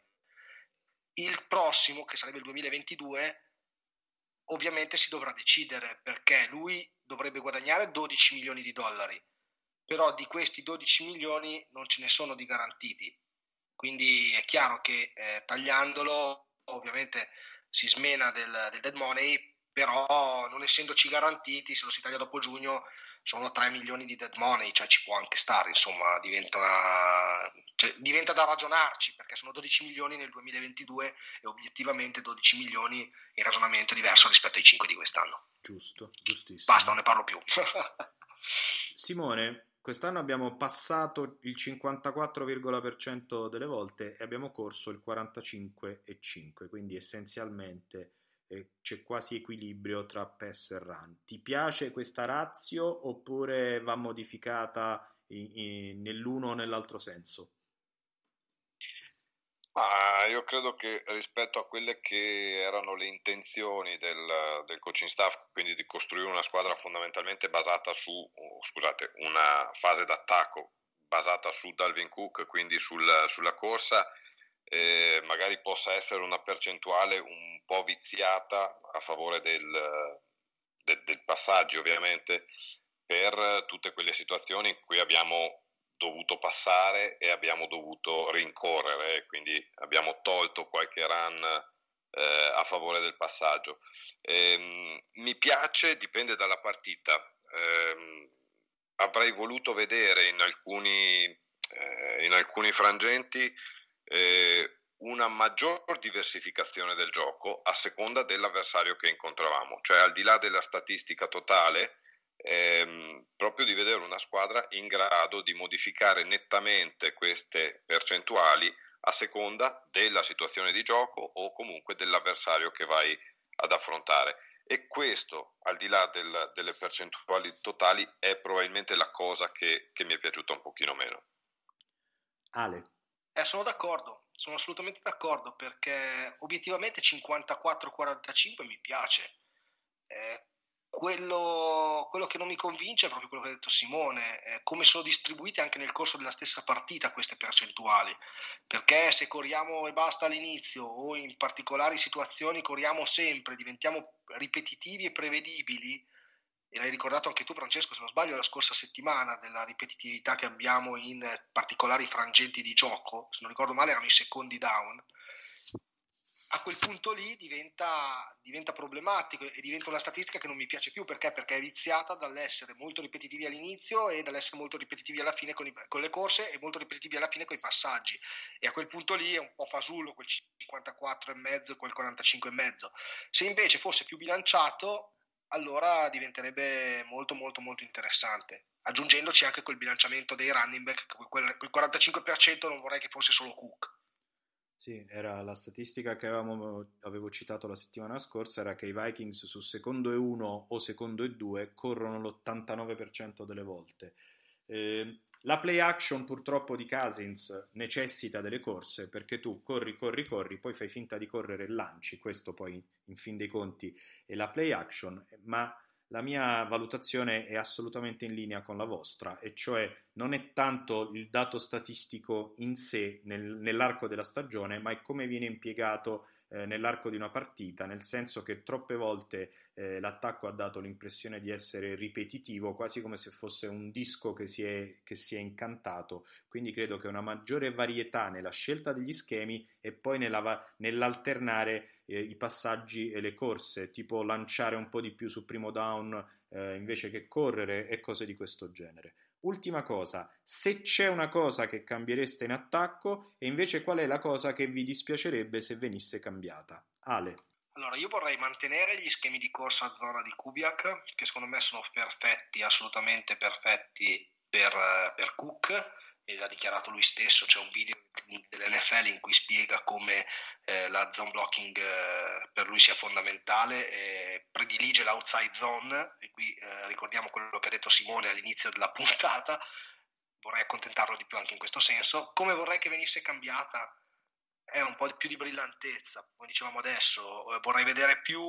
Il prossimo, che sarebbe il duemilaventidue, ovviamente si dovrà decidere, perché lui dovrebbe guadagnare dodici milioni di dollari, però di questi dodici milioni non ce ne sono di garantiti. Quindi è chiaro che eh, tagliandolo ovviamente si smena del, del dead money, però non essendoci garantiti, se lo si taglia dopo giugno sono tre milioni di dead money, cioè ci può anche stare, insomma diventa, una, cioè, diventa da ragionarci, perché sono dodici milioni nel duemilaventidue e obiettivamente dodici milioni in ragionamento diverso rispetto ai cinque di quest'anno. Giusto, giustissimo. Basta, non ne parlo più. Simone, quest'anno abbiamo passato il cinquantaquattro per cento delle volte e abbiamo corso il quarantacinque virgola cinque, quindi essenzialmente eh, c'è quasi equilibrio tra pass e run. Ti piace questa ratio oppure va modificata in, in, nell'uno o nell'altro senso? Ah, io credo che rispetto a quelle che erano le intenzioni del, del coaching staff, quindi di costruire una squadra fondamentalmente basata su, oh, scusate, una fase d'attacco basata su Dalvin Cook, quindi sul, sulla corsa, eh, magari possa essere una percentuale un po' viziata a favore del, del, del passaggio, ovviamente, per tutte quelle situazioni in cui abbiamo dovuto passare e abbiamo dovuto rincorrere, quindi abbiamo tolto qualche run eh, a favore del passaggio. Eh, mi piace, dipende dalla partita. Eh, avrei voluto vedere in alcuni, eh, in alcuni frangenti eh, una maggior diversificazione del gioco a seconda dell'avversario che incontravamo, cioè al di là della statistica totale, ehm, proprio di vedere una squadra in grado di modificare nettamente queste percentuali a seconda della situazione di gioco o comunque dell'avversario che vai ad affrontare. E questo, al di là del, delle percentuali totali, è probabilmente la cosa che, che mi è piaciuta un pochino meno. Ale. Eh, sono d'accordo, sono assolutamente d'accordo, perché obiettivamente cinquantaquattro quarantacinque mi piace. Eh, quello, quello che non mi convince è proprio quello che ha detto Simone, eh, come sono distribuite anche nel corso della stessa partita queste percentuali, perché se corriamo e basta all'inizio o in particolari situazioni corriamo sempre, diventiamo ripetitivi e prevedibili, e l'hai ricordato anche tu, Francesco, se non sbaglio, la scorsa settimana, della ripetitività che abbiamo in particolari frangenti di gioco, se non ricordo male erano i secondi down, a quel punto lì diventa, diventa problematico e diventa una statistica che non mi piace più. Perché? Perché è viziata dall'essere molto ripetitivi all'inizio e dall'essere molto ripetitivi alla fine con, i, con le corse e molto ripetitivi alla fine con i passaggi, e a quel punto lì è un po' fasullo quel cinquantaquattro e mezzo e quel quarantacinque e mezzo. Se invece fosse più bilanciato, allora diventerebbe molto molto molto interessante, aggiungendoci anche quel bilanciamento dei running back, quel, quel quarantacinque per cento non vorrei che fosse solo Cook. Sì, era la statistica che avevamo, avevo citato la settimana scorsa, era che i Vikings su secondo e uno o secondo e due corrono l'ottantanove per cento delle volte. Eh, la play action purtroppo di Cousins necessita delle corse, perché tu corri, corri, corri, poi fai finta di correre e lanci, questo poi in fin dei conti è la play action, ma la mia valutazione è assolutamente in linea con la vostra, e cioè non è tanto il dato statistico in sé nel, nell'arco della stagione, ma è come viene impiegato eh, nell'arco di una partita, nel senso che troppe volte eh, l'attacco ha dato l'impressione di essere ripetitivo, quasi come se fosse un disco che si è, che si è incantato. Quindi credo che una maggiore varietà nella scelta degli schemi e poi nella, nell'alternare eh, i passaggi e le corse, tipo lanciare un po' di più su primo down eh, invece che correre e cose di questo genere. Ultima cosa, se c'è una cosa che cambiereste in attacco, e invece qual è la cosa che vi dispiacerebbe se venisse cambiata? Ale. Allora, io vorrei mantenere gli schemi di corsa a zona di Kubiak, che secondo me sono perfetti, assolutamente perfetti per, per Cook, e l'ha dichiarato lui stesso. C'è un video dell'N F L in cui spiega come eh, la zone blocking eh, per lui sia fondamentale, e predilige l'outside zone, e qui eh, ricordiamo quello che ha detto Simone all'inizio della puntata. Vorrei accontentarlo di più anche in questo senso. Come vorrei che venisse cambiata è un po' più di brillantezza, come dicevamo adesso. Vorrei vedere più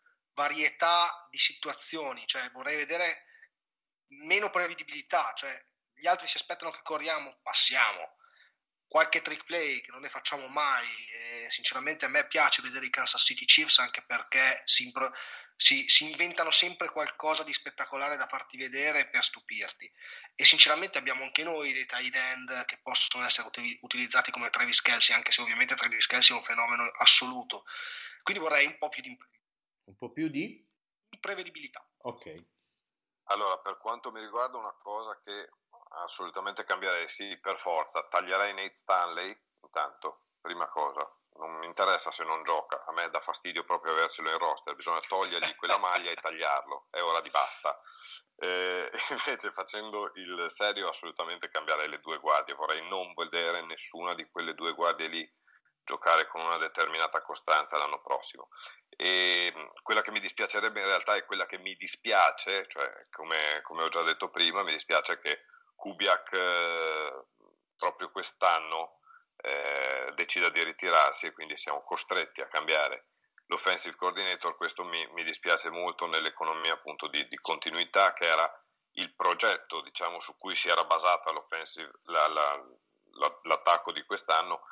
varietà di situazioni, cioè vorrei vedere meno prevedibilità, cioè gli altri si aspettano che corriamo, passiamo, qualche trick play che non ne facciamo mai, e sinceramente a me piace vedere i Kansas City Chiefs, anche perché si, impro- si, si inventano sempre qualcosa di spettacolare da farti vedere per stupirti, e sinceramente abbiamo anche noi dei tight end che possono essere uti- utilizzati come Travis Kelce, anche se ovviamente Travis Kelce è un fenomeno assoluto, quindi vorrei un po' più di un po' più di imprevedibilità. Ok. Allora, per quanto mi riguarda, una cosa che assolutamente cambierei, sì, per forza, taglierei Nate Stanley, intanto, prima cosa. Non mi interessa se non gioca, a me dà fastidio proprio avercelo in roster, bisogna togliergli quella maglia e tagliarlo, è ora di basta. Eh, invece, facendo il serio, assolutamente cambierei le due guardie, vorrei non vedere nessuna di quelle due guardie lì giocare con una determinata costanza l'anno prossimo. E quella che mi dispiacerebbe in realtà è quella che mi dispiace, cioè come, come ho già detto prima, mi dispiace che Kubiak eh, proprio quest'anno eh, decida di ritirarsi, e quindi siamo costretti a cambiare l'offensive coordinator. Questo mi, mi dispiace molto nell'economia appunto di, di continuità, che era il progetto, diciamo, su cui si era basata l'offensive, la, la, la, l'attacco di quest'anno.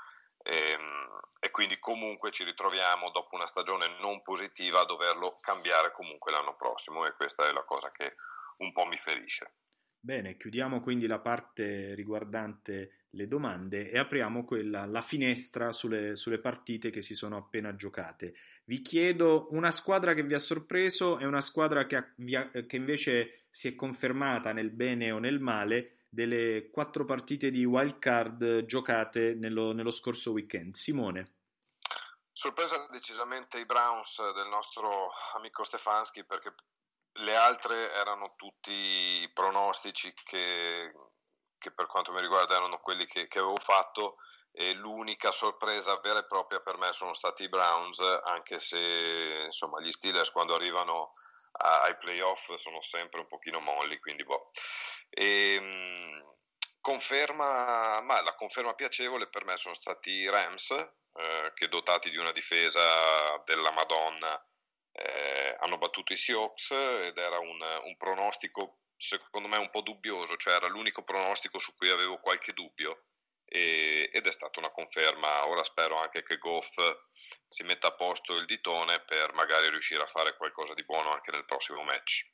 e, e quindi comunque ci ritroviamo dopo una stagione non positiva a doverlo cambiare comunque l'anno prossimo, e questa è la cosa che un po' mi ferisce. Bene, chiudiamo quindi la parte riguardante le domande e apriamo quella, la finestra sulle, sulle partite che si sono appena giocate. Vi chiedo una squadra che vi ha sorpreso e una squadra che, ha, vi ha, che invece si è confermata nel bene o nel male delle quattro partite di wild card giocate nello, nello scorso weekend. Simone. Sorpresa decisamente i Browns del nostro amico Stefanski, perché le altre erano tutti pronostici che, che per quanto mi riguarda erano quelli che, che avevo fatto, e l'unica sorpresa vera e propria per me sono stati i Browns, anche se insomma gli Steelers quando arrivano a, ai playoff sono sempre un pochino molli, quindi boh. E, mh, conferma, ma la conferma piacevole per me sono stati i Rams, eh, che dotati di una difesa della Madonna Eh, hanno battuto i Seahawks, ed era un, un pronostico secondo me un po' dubbioso, cioè era l'unico pronostico su cui avevo qualche dubbio, e, ed è stata una conferma. Ora spero anche che Goff si metta a posto il ditone per magari riuscire a fare qualcosa di buono anche nel prossimo match.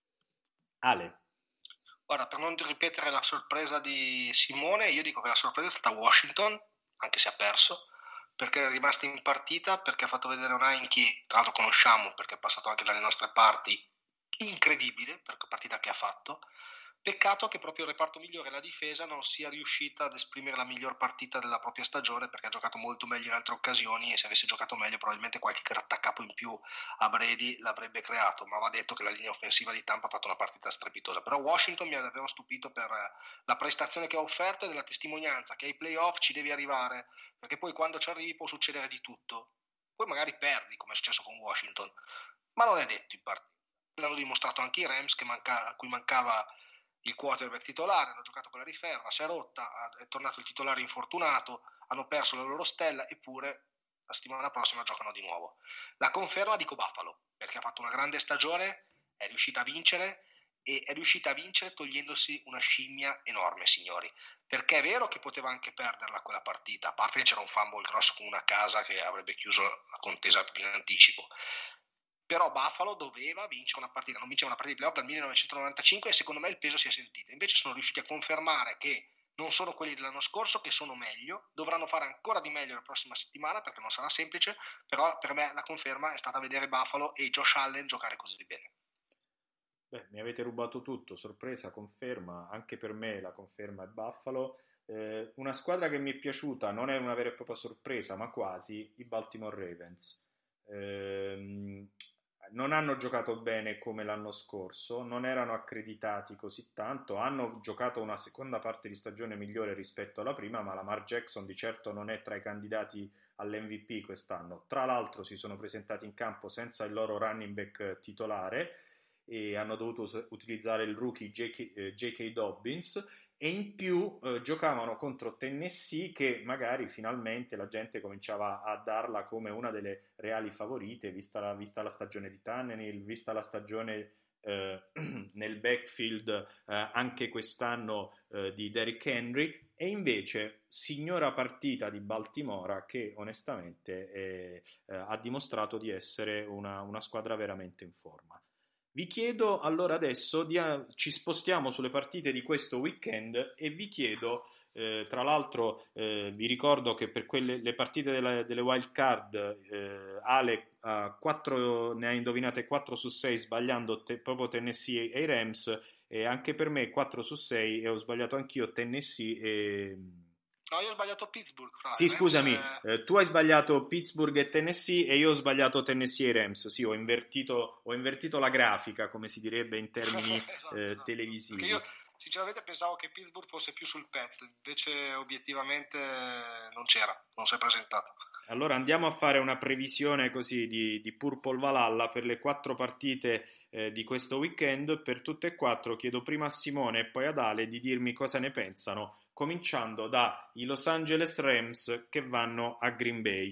Ale. Ora, per non ripetere la sorpresa di Simone, io dico che la sorpresa è stata Washington, anche se ha perso, perché è rimasta in partita, perché ha fatto vedere un Heineke, tra l'altro conosciamo perché è passato anche dalle nostre parti, incredibile per la partita che ha fatto. Peccato che proprio il reparto migliore, la difesa, non sia riuscita ad esprimere la miglior partita della propria stagione, perché ha giocato molto meglio in altre occasioni, e se avesse giocato meglio probabilmente qualche grattacapo in più a Brady l'avrebbe creato, ma va detto che la linea offensiva di Tampa ha fatto una partita strepitosa. Però Washington mi ha davvero stupito per la prestazione che ha offerto e della testimonianza che ai playoff ci devi arrivare, perché poi quando ci arrivi può succedere di tutto, poi magari perdi come è successo con Washington, ma non è detto in partita. L'hanno dimostrato anche i Rams, che manca, a cui mancava il quarterback titolare, hanno giocato con la riserva, si è rotta, è tornato il titolare infortunato, hanno perso la loro stella, eppure la settimana prossima giocano di nuovo. La conferma dico Buffalo, perché ha fatto una grande stagione, è riuscita a vincere, e è riuscita a vincere togliendosi una scimmia enorme, signori, perché è vero che poteva anche perderla quella partita, a parte che c'era un fumble grosso con una casa che avrebbe chiuso la contesa in anticipo, però Buffalo doveva vincere una partita, non vinceva una partita di playoff dal millenovecentonovantacinque, e secondo me il peso si è sentito. Invece sono riusciti a confermare che non sono quelli dell'anno scorso, che sono meglio, dovranno fare ancora di meglio la prossima settimana, perché non sarà semplice, però per me la conferma è stata vedere Buffalo e Josh Allen giocare così bene. Beh, mi avete rubato tutto, sorpresa, conferma, anche per me la conferma è Buffalo. Eh, una squadra che mi è piaciuta, non è una vera e propria sorpresa, ma quasi, i Baltimore Ravens. Eh, non hanno giocato bene come l'anno scorso, non erano accreditati così tanto, hanno giocato una seconda parte di stagione migliore rispetto alla prima, ma Lamar Jackson di certo non è tra i candidati all'M V P quest'anno. Tra l'altro si sono presentati in campo senza il loro running back titolare e hanno dovuto utilizzare il rookie J K, eh, J K Dobbins, e in più eh, giocavano contro Tennessee, che magari finalmente la gente cominciava a darla come una delle reali favorite, vista la, vista la stagione di Tannehill, vista la stagione eh, nel backfield eh, anche quest'anno eh, di Derrick Henry, e invece signora partita di Baltimora, che onestamente è, eh, ha dimostrato di essere una, una squadra veramente in forma. Vi chiedo allora adesso, di, ci spostiamo sulle partite di questo weekend, e vi chiedo, eh, tra l'altro eh, vi ricordo che per quelle, le partite delle, delle wild card eh, Ale uh, quattro, ne ha indovinate quattro su sei sbagliando te, proprio Tennessee e i Rams, e anche per me quattro su sei, e ho sbagliato anch'io Tennessee e... No, io ho sbagliato Pittsburgh. Fra Sì, scusami, Rams, eh, tu hai sbagliato Pittsburgh e Tennessee e io ho sbagliato Tennessee e Rams. Sì, ho invertito, ho invertito la grafica, come si direbbe in termini esatto, eh, esatto. televisivi. Perché io sinceramente pensavo che Pittsburgh fosse più sul pezzo, invece obiettivamente non c'era, non si è presentato. Allora andiamo a fare una previsione così di, di Purple Valhalla per le quattro partite eh, di questo weekend. Per tutte e quattro chiedo prima a Simone e poi ad Ale di dirmi cosa ne pensano, cominciando dai Los Angeles Rams che vanno a Green Bay.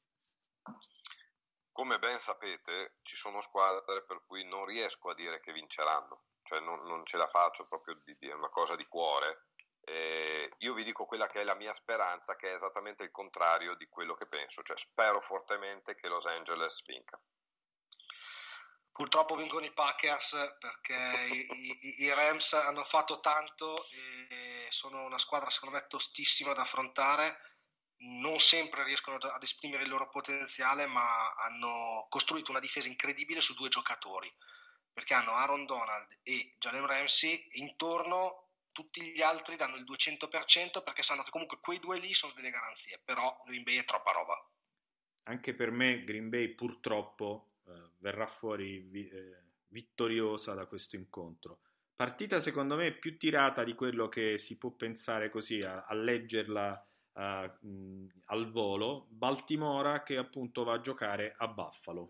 Come ben sapete, ci sono squadre per cui non riesco a dire che vinceranno, cioè non, non ce la faccio proprio, di, di, è una cosa di cuore, Eh, io vi dico quella che è la mia speranza, che è esattamente il contrario di quello che penso, cioè spero fortemente che Los Angeles vinca. Purtroppo vincono i Packers perché i, i, i Rams hanno fatto tanto e sono una squadra secondo me tostissima da affrontare, non sempre riescono ad esprimere il loro potenziale, ma hanno costruito una difesa incredibile su due giocatori, perché hanno Aaron Donald e Jalen Ramsey, e intorno tutti gli altri danno il duecento per cento perché sanno che comunque quei due lì sono delle garanzie, però Green Bay è troppa roba. Anche per me Green Bay purtroppo eh, verrà fuori vi, eh, vittoriosa da questo incontro. Partita secondo me più tirata di quello che si può pensare così a, a leggerla uh, mh, al volo. Baltimora che appunto va a giocare a Buffalo.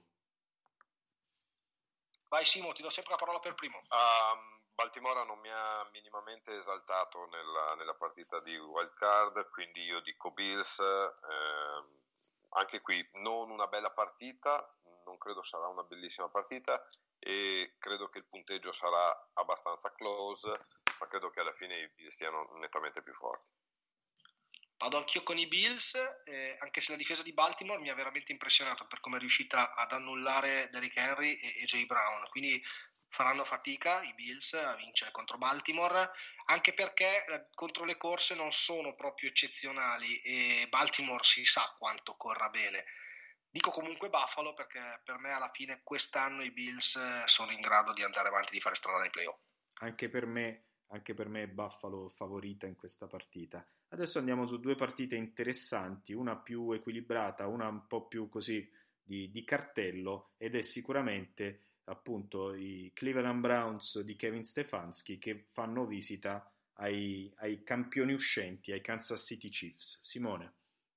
Vai Simo, ti do sempre la parola per primo. Um, Baltimora non mi ha minimamente esaltato nella, nella partita di wild card, quindi io dico Bills. Eh, anche qui non una bella partita, non credo sarà una bellissima partita e credo che il punteggio sarà abbastanza close, ma credo che alla fine i Bills siano nettamente più forti. Vado anch'io con i Bills, eh, anche se la difesa di Baltimore mi ha veramente impressionato per come è riuscita ad annullare Derrick Henry e, e Jay Brown, quindi faranno fatica i Bills a vincere contro Baltimore, anche perché eh, contro le corse non sono proprio eccezionali e Baltimore si sa quanto corra bene. Dico comunque Buffalo perché per me alla fine quest'anno i Bills sono in grado di andare avanti, di fare strada nei playoff. Anche per me, anche per me è Buffalo favorita in questa partita. Adesso andiamo su due partite interessanti, una più equilibrata, una un po' più così di, di cartello, ed è sicuramente appunto i Cleveland Browns di Kevin Stefanski che fanno visita ai, ai campioni uscenti, ai Kansas City Chiefs. Simone?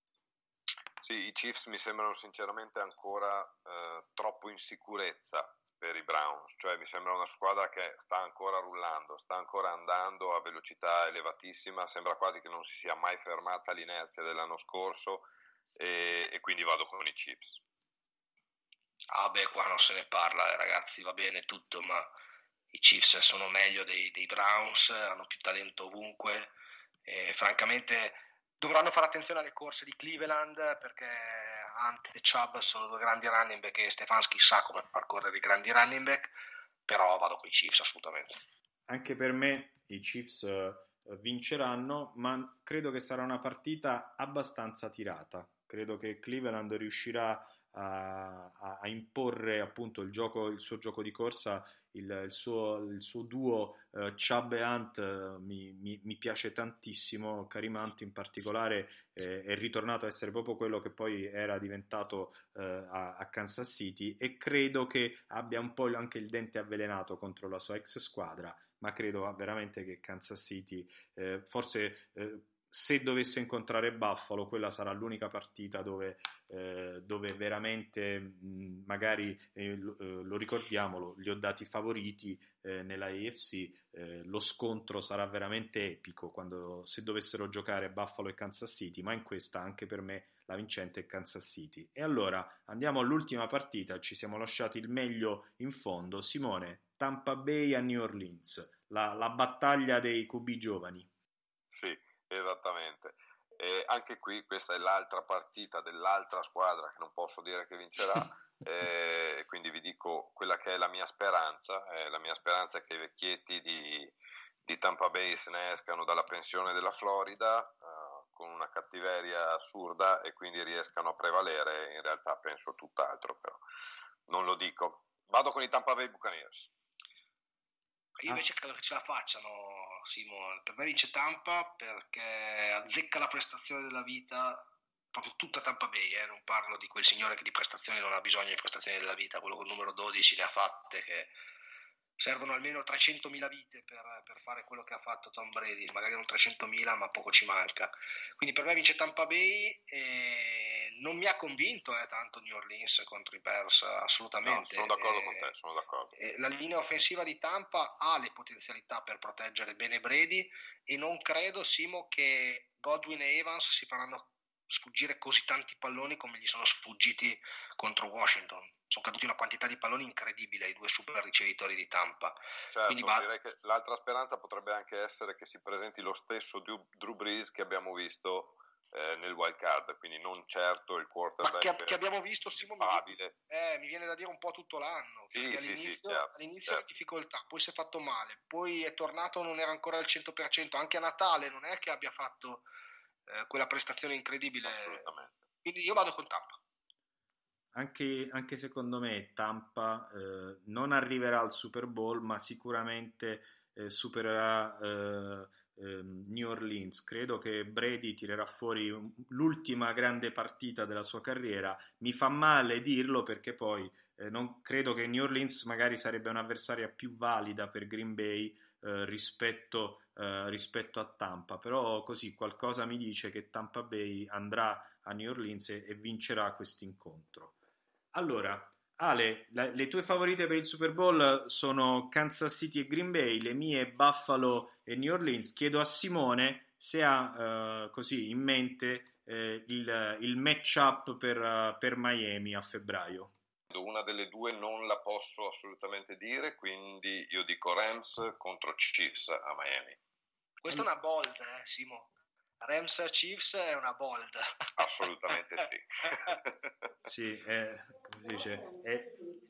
Sì, i Chiefs mi sembrano sinceramente ancora eh, troppo in sicurezza per i Browns, cioè mi sembra una squadra che sta ancora rullando, sta ancora andando a velocità elevatissima, sembra quasi che non si sia mai fermata l'inerzia dell'anno scorso e, e quindi vado con i Chiefs. Ah beh, qua non se ne parla, eh, ragazzi, va bene tutto, ma i Chiefs sono meglio dei, dei Browns, hanno più talento ovunque e francamente dovranno fare attenzione alle corse di Cleveland perché Hunt e Chubb sono due grandi running back e Stefanski sa come far correre i grandi running back, però vado con i Chiefs assolutamente. Anche per me i Chiefs uh, vinceranno, ma credo che sarà una partita abbastanza tirata. Credo che Cleveland riuscirà a, a, a imporre appunto il gioco, il suo gioco di corsa, il, il, suo, il suo duo uh, Chubb e Hunt uh, mi, mi, mi piace tantissimo. Kareem Hunt in particolare eh, è ritornato a essere proprio quello che poi era diventato uh, a, a Kansas City e credo che abbia un po' anche il dente avvelenato contro la sua ex squadra, ma credo veramente che Kansas City eh, forse eh, se dovesse incontrare Buffalo quella sarà l'unica partita dove, eh, dove veramente mh, magari eh, lo, eh, lo ricordiamolo, li ho dati favoriti eh, nella A F C, eh, lo scontro sarà veramente epico quando, se dovessero giocare Buffalo e Kansas City, ma in questa anche per me la vincente è Kansas City. E allora andiamo all'ultima partita, ci siamo lasciati il meglio in fondo. Simone, Tampa Bay a New Orleans, la, la battaglia dei Q B giovani. Sì, esattamente. E anche qui questa è l'altra partita dell'altra squadra che non posso dire che vincerà, e quindi vi dico quella che è la mia speranza. Eh, la mia speranza è che i vecchietti di, di Tampa Bay se ne escano dalla pensione della Florida eh, con una cattiveria assurda e quindi riescano a prevalere. In realtà penso tutt'altro, però non lo dico. Vado con i Tampa Bay Buccaneers. Io invece credo che ce la facciano, Simone. Per me vince Tampa perché azzecca la prestazione della vita, proprio tutta Tampa Bay, eh? Non parlo di quel signore che di prestazioni non ha bisogno di prestazioni della vita, quello con il numero dodici ne ha fatte che servono almeno trecentomila vite per, per fare quello che ha fatto Tom Brady, magari non trecentomila ma poco ci manca. Quindi per me vince Tampa Bay e non mi ha convinto eh, tanto New Orleans contro i Bears, assolutamente. No, sono d'accordo eh, con te, sono d'accordo. Eh, la linea offensiva di Tampa ha le potenzialità per proteggere bene Brady e non credo, Simo, che Godwin e Evans si faranno sfuggire così tanti palloni come gli sono sfuggiti contro Washington. Sono caduti una quantità di palloni incredibile ai due super ricevitori di Tampa. Certo, Quindi va... direi che l'altra speranza potrebbe anche essere che si presenti lo stesso Drew Brees che abbiamo visto eh, nel wild card, quindi non certo il quarterback Ma che, che abbiamo visto, Simo, mi viene, eh, mi viene da dire un po' tutto l'anno, sì, perché sì, all'inizio, sì, chiaro, all'inizio certo. era difficoltà, poi si è fatto male, poi è tornato, non era ancora al cento per cento, anche a Natale non è che abbia fatto eh, quella prestazione incredibile. Assolutamente. Quindi io vado con Tampa. Anche, anche secondo me Tampa eh, non arriverà al Super Bowl, ma sicuramente eh, supererà eh, eh, New Orleans. Credo che Brady tirerà fuori l'ultima grande partita della sua carriera. Mi fa male dirlo perché poi eh, non credo che New Orleans magari sarebbe un'avversaria più valida per Green Bay eh, rispetto, eh, rispetto a Tampa, però così qualcosa mi dice che Tampa Bay andrà a New Orleans e, e vincerà questo incontro. Allora, Ale, la, le tue favorite per il Super Bowl sono Kansas City e Green Bay, le mie Buffalo e New Orleans. Chiedo a Simone se ha eh, così in mente eh, il, il match-up per, uh, per Miami a febbraio. Una delle due non la posso assolutamente dire, quindi io dico Rams contro Chiefs a Miami. Questa è una bold, eh, Simo. Rams Chiefs è una bold. Assolutamente sì. Sì, è, come si dice, è,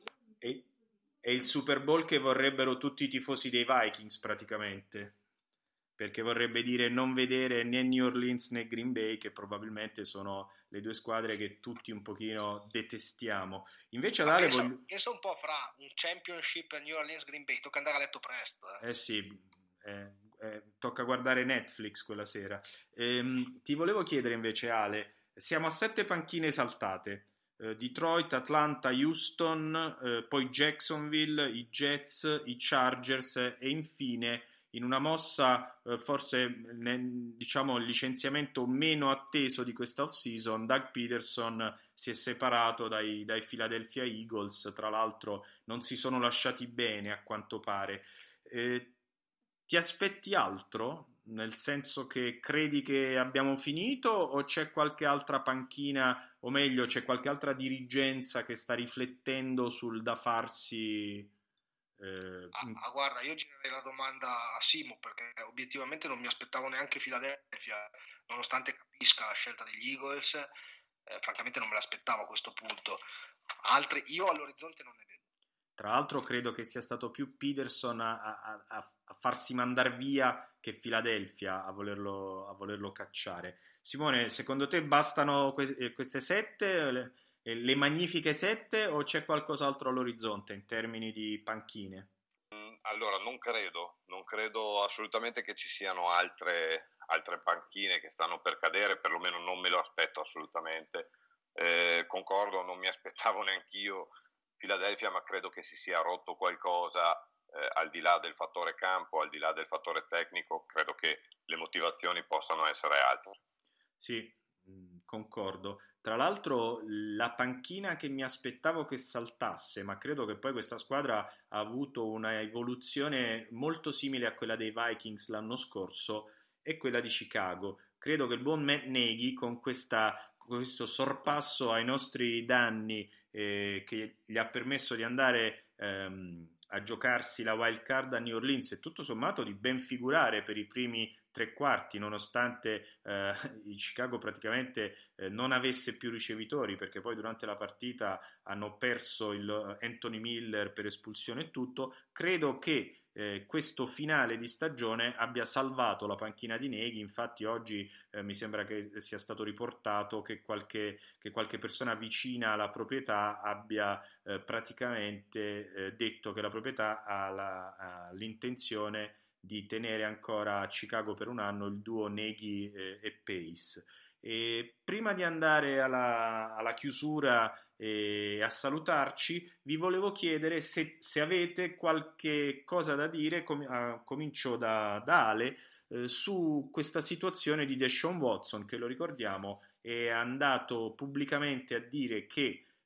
è, è il Super Bowl che vorrebbero tutti i tifosi dei Vikings praticamente, perché vorrebbe dire non vedere né New Orleans né Green Bay, che probabilmente sono le due squadre che tutti un pochino detestiamo. Invece ad Ale pensa, voglio... pensa un po' fra un championship New Orleans Green Bay, tocca andare a letto presto. Eh, eh sì, eh, eh, tocca guardare Netflix quella sera. Ehm, ti volevo chiedere invece, Ale, siamo a sette panchine saltate. Eh, Detroit, Atlanta, Houston, eh, poi Jacksonville, i Jets, i Chargers e infine in una mossa eh, forse ne, diciamo il licenziamento meno atteso di questa off-season, Doug Peterson si è separato dai, dai Philadelphia Eagles, tra l'altro non si sono lasciati bene a quanto pare. Eh, ti aspetti altro? Nel senso che credi che abbiamo finito o c'è qualche altra panchina, o meglio c'è qualche altra dirigenza che sta riflettendo sul da farsi? Eh, ah, ah, guarda, io girerei la domanda a Simo perché obiettivamente non mi aspettavo neanche Philadelphia, nonostante capisca la scelta degli Eagles, eh, francamente non me l'aspettavo a questo punto. Altri, io all'orizzonte non ne vedo. Tra l'altro credo che sia stato più Peterson a, a, a, a farsi mandare via che Philadelphia a volerlo, a volerlo cacciare. Simone, secondo te bastano que- queste sette, le, le magnifiche sette, o c'è qualcos'altro all'orizzonte in termini di panchine? Allora, non credo, non credo assolutamente che ci siano altre, altre panchine che stanno per cadere, perlomeno non me lo aspetto assolutamente. Eh, concordo, non mi aspettavo neanch'io Philadelphia, ma credo che si sia rotto qualcosa eh, al di là del fattore campo, al di là del fattore tecnico, credo che le motivazioni possano essere altre. Sì, concordo. Tra l'altro la panchina che mi aspettavo che saltasse, ma credo che poi questa squadra ha avuto una evoluzione molto simile a quella dei Vikings l'anno scorso, è quella di Chicago. Credo che il buon Matt Nagy con questa, questo sorpasso ai nostri danni eh, che gli ha permesso di andare ehm, a giocarsi la wild card a New Orleans e tutto sommato di ben figurare per i primi tre quarti, nonostante eh, il Chicago praticamente eh, non avesse più ricevitori, perché poi durante la partita hanno perso il Anthony Miller per espulsione e tutto. Credo che eh, questo finale di stagione abbia salvato la panchina di Nagy. Infatti oggi eh, mi sembra che sia stato riportato che qualche, che qualche persona vicina alla proprietà abbia eh, praticamente eh, detto che la proprietà ha, la, ha l'intenzione di tenere ancora a Chicago per un anno il duo Nagy eh, e Pace. E prima di andare alla, alla chiusura e a salutarci, vi volevo chiedere se, se avete qualche cosa da dire, com- uh, comincio da, da Ale, eh, su questa situazione di Deshaun Watson, che lo ricordiamo è andato pubblicamente a dire che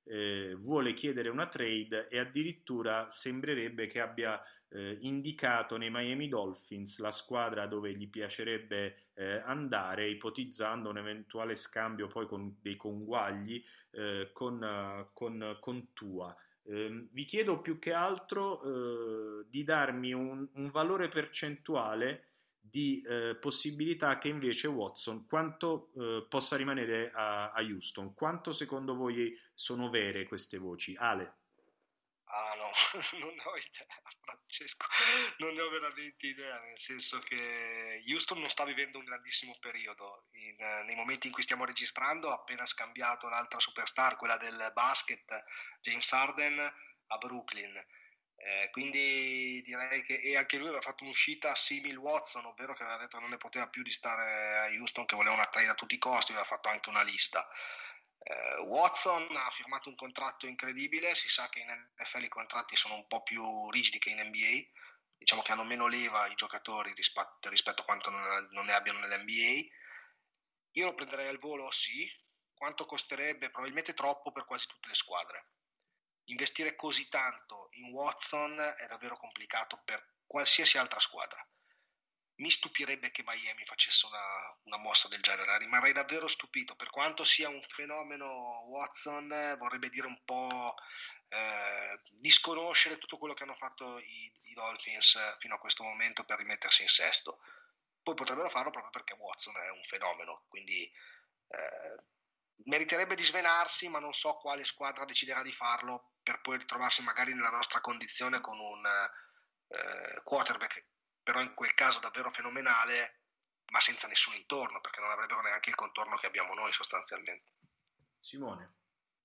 eh, vuole chiedere una trade e addirittura sembrerebbe che abbia eh, indicato nei Miami Dolphins la squadra dove gli piacerebbe eh, andare, ipotizzando un eventuale scambio poi con dei conguagli eh, con, uh, con, con Tua. Eh, vi chiedo più che altro eh, di darmi un, un valore percentuale di eh, possibilità che invece Watson quanto eh, possa rimanere a, a Houston. Quanto secondo voi sono vere queste voci? Ale? Ah no, non ne ho idea, Francesco, non ne ho veramente idea, nel senso che Houston non sta vivendo un grandissimo periodo. In, nei momenti in cui stiamo registrando ha appena scambiato l'altra superstar, quella del basket, James Harden, a Brooklyn. Eh, quindi direi che e anche lui aveva fatto un'uscita simile Watson, ovvero che aveva detto che non ne poteva più di stare a Houston, che voleva una trade a tutti i costi, aveva fatto anche una lista. eh, Watson ha firmato un contratto incredibile, si sa che in N F L i contratti sono un po' più rigidi che in N B A, diciamo che hanno meno leva i giocatori rispetto, rispetto a quanto non, non ne abbiano nell'N B A. Io lo prenderei al volo, sì. Quanto costerebbe? Probabilmente troppo per quasi tutte le squadre. Investire così tanto in Watson è davvero complicato per qualsiasi altra squadra. Mi stupirebbe che Miami facesse una, una mossa del genere, rimarrei davvero stupito. Per quanto sia un fenomeno Watson, vorrebbe dire un po' eh, disconoscere tutto quello che hanno fatto i, i Dolphins fino a questo momento per rimettersi in sesto. Poi potrebbero farlo proprio perché Watson è un fenomeno, quindi eh, meriterebbe di svenarsi, ma non so quale squadra deciderà di farlo per poi ritrovarsi magari nella nostra condizione con un eh, quarterback però in quel caso davvero fenomenale, ma senza nessun intorno, perché non avrebbero neanche il contorno che abbiamo noi sostanzialmente. Simone?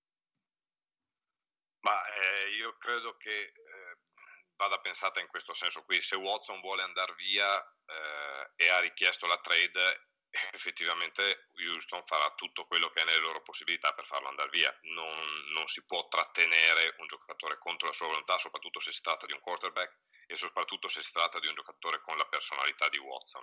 Ma eh, io credo che eh, vada pensata in questo senso qui. Se Watson vuole andare via eh, e ha richiesto la trade, effettivamente Houston farà tutto quello che è nelle loro possibilità per farlo andare via. Non, non si può trattenere un giocatore contro la sua volontà, soprattutto se si tratta di un quarterback e soprattutto se si tratta di un giocatore con la personalità di Watson.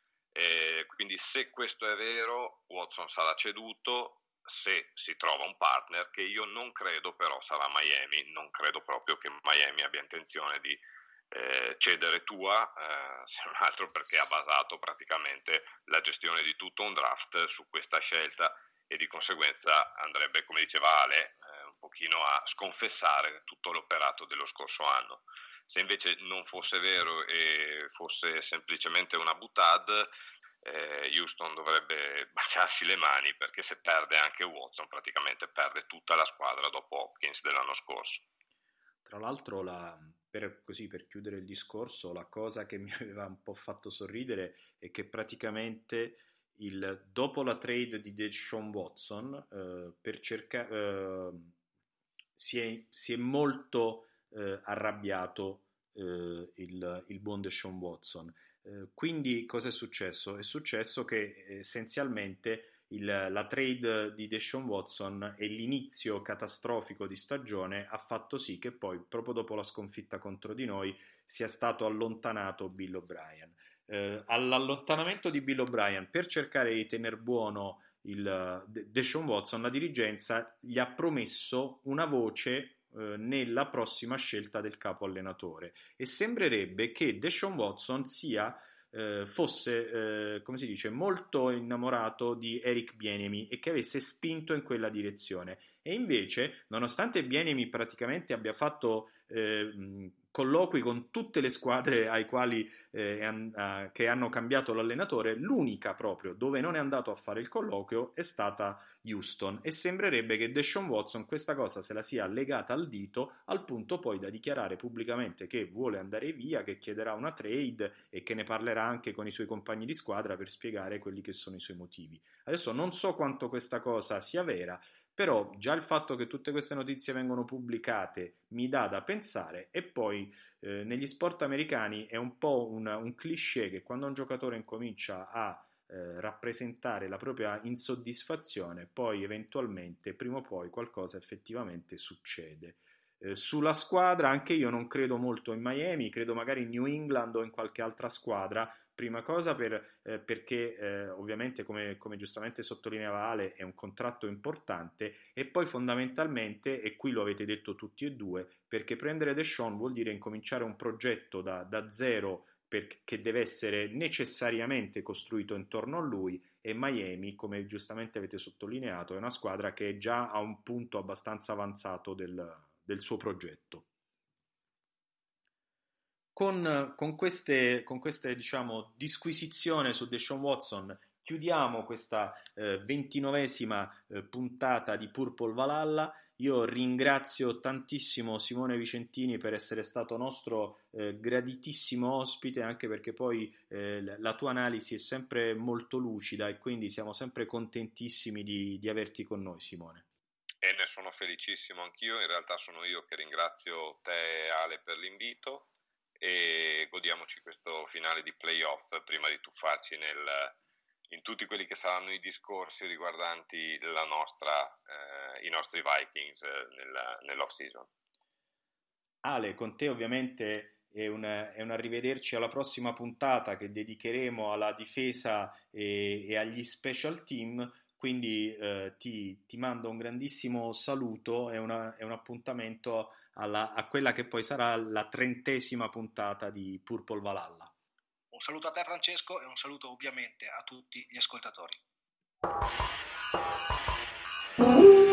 E quindi se questo è vero, Watson sarà ceduto se si trova un partner, che io non credo però sarà Miami. Non credo proprio che Miami abbia intenzione di Eh, cedere Tua, eh, se non altro perché ha basato praticamente la gestione di tutto un draft su questa scelta e di conseguenza andrebbe, come diceva Ale, eh, un pochino a sconfessare tutto l'operato dello scorso anno. Se invece non fosse vero e fosse semplicemente una boutade, eh, Houston dovrebbe baciarsi le mani, perché se perde anche Watson praticamente perde tutta la squadra dopo Hopkins dell'anno scorso. Tra l'altro, la, per, così, per chiudere il discorso, la cosa che mi aveva un po' fatto sorridere è che praticamente il, dopo la trade di Deshaun Watson eh, per cerca, eh, si, è, si è molto eh, arrabbiato eh, il, il buon Deshaun Watson. Eh, quindi cosa è successo? È successo che essenzialmente Il, la trade di Deshaun Watson e l'inizio catastrofico di stagione ha fatto sì che poi, proprio dopo la sconfitta contro di noi, sia stato allontanato Bill O'Brien. Eh, all'allontanamento di Bill O'Brien, per cercare di tener buono il Deshaun Watson, la dirigenza gli ha promesso una voce eh, nella prossima scelta del capo allenatore, e sembrerebbe che Deshaun Watson sia Eh, fosse, eh, come si dice, molto innamorato di Eric Bieniemy e che avesse spinto in quella direzione. E invece, nonostante Bieniemy praticamente abbia fatto eh, colloqui con tutte le squadre ai quali, eh, an- a, che hanno cambiato l'allenatore, l'unica proprio dove non è andato a fare il colloquio è stata Houston, e sembrerebbe che Deshaun Watson questa cosa se la sia legata al dito, al punto poi da dichiarare pubblicamente che vuole andare via, che chiederà una trade e che ne parlerà anche con i suoi compagni di squadra per spiegare quelli che sono i suoi motivi. Adesso non so quanto questa cosa sia vera, però già il fatto che tutte queste notizie vengono pubblicate mi dà da pensare. E poi eh, negli sport americani è un po' un, un cliché che quando un giocatore incomincia a eh, rappresentare la propria insoddisfazione, poi eventualmente, prima o poi, qualcosa effettivamente succede. Eh, sulla squadra anche io non credo molto in Miami, credo magari in New England o in qualche altra squadra, prima cosa per, eh, perché eh, ovviamente come, come giustamente sottolineava Ale è un contratto importante, e poi fondamentalmente, e qui lo avete detto tutti e due, perché prendere Deshaun vuol dire incominciare un progetto da, da zero, perché deve essere necessariamente costruito intorno a lui, e Miami, come giustamente avete sottolineato, è una squadra che è già a un punto abbastanza avanzato del, del suo progetto. Con, con queste, con queste diciamo, disquisizione su Deshaun Watson chiudiamo questa eh, ventinovesima eh, puntata di Purple Valhalla. Io ringrazio tantissimo Simone Vicentini per essere stato nostro eh, graditissimo ospite, anche perché poi eh, la tua analisi è sempre molto lucida e quindi siamo sempre contentissimi di, di averti con noi, Simone. E ne sono felicissimo anch'io, in realtà sono io che ringrazio te e Ale per l'invito, e godiamoci questo finale di playoff prima di tuffarci nel, in tutti quelli che saranno i discorsi riguardanti la nostra, eh, i nostri Vikings eh, nella, nell'off season. Ale, con te ovviamente è un, è un arrivederci alla prossima puntata che dedicheremo alla difesa e, e agli special team, quindi eh, ti, ti mando un grandissimo saluto e una, un appuntamento alla, a quella che poi sarà la trentesima puntata di Purple Valhalla. Un saluto a te Francesco e un saluto ovviamente a tutti gli ascoltatori.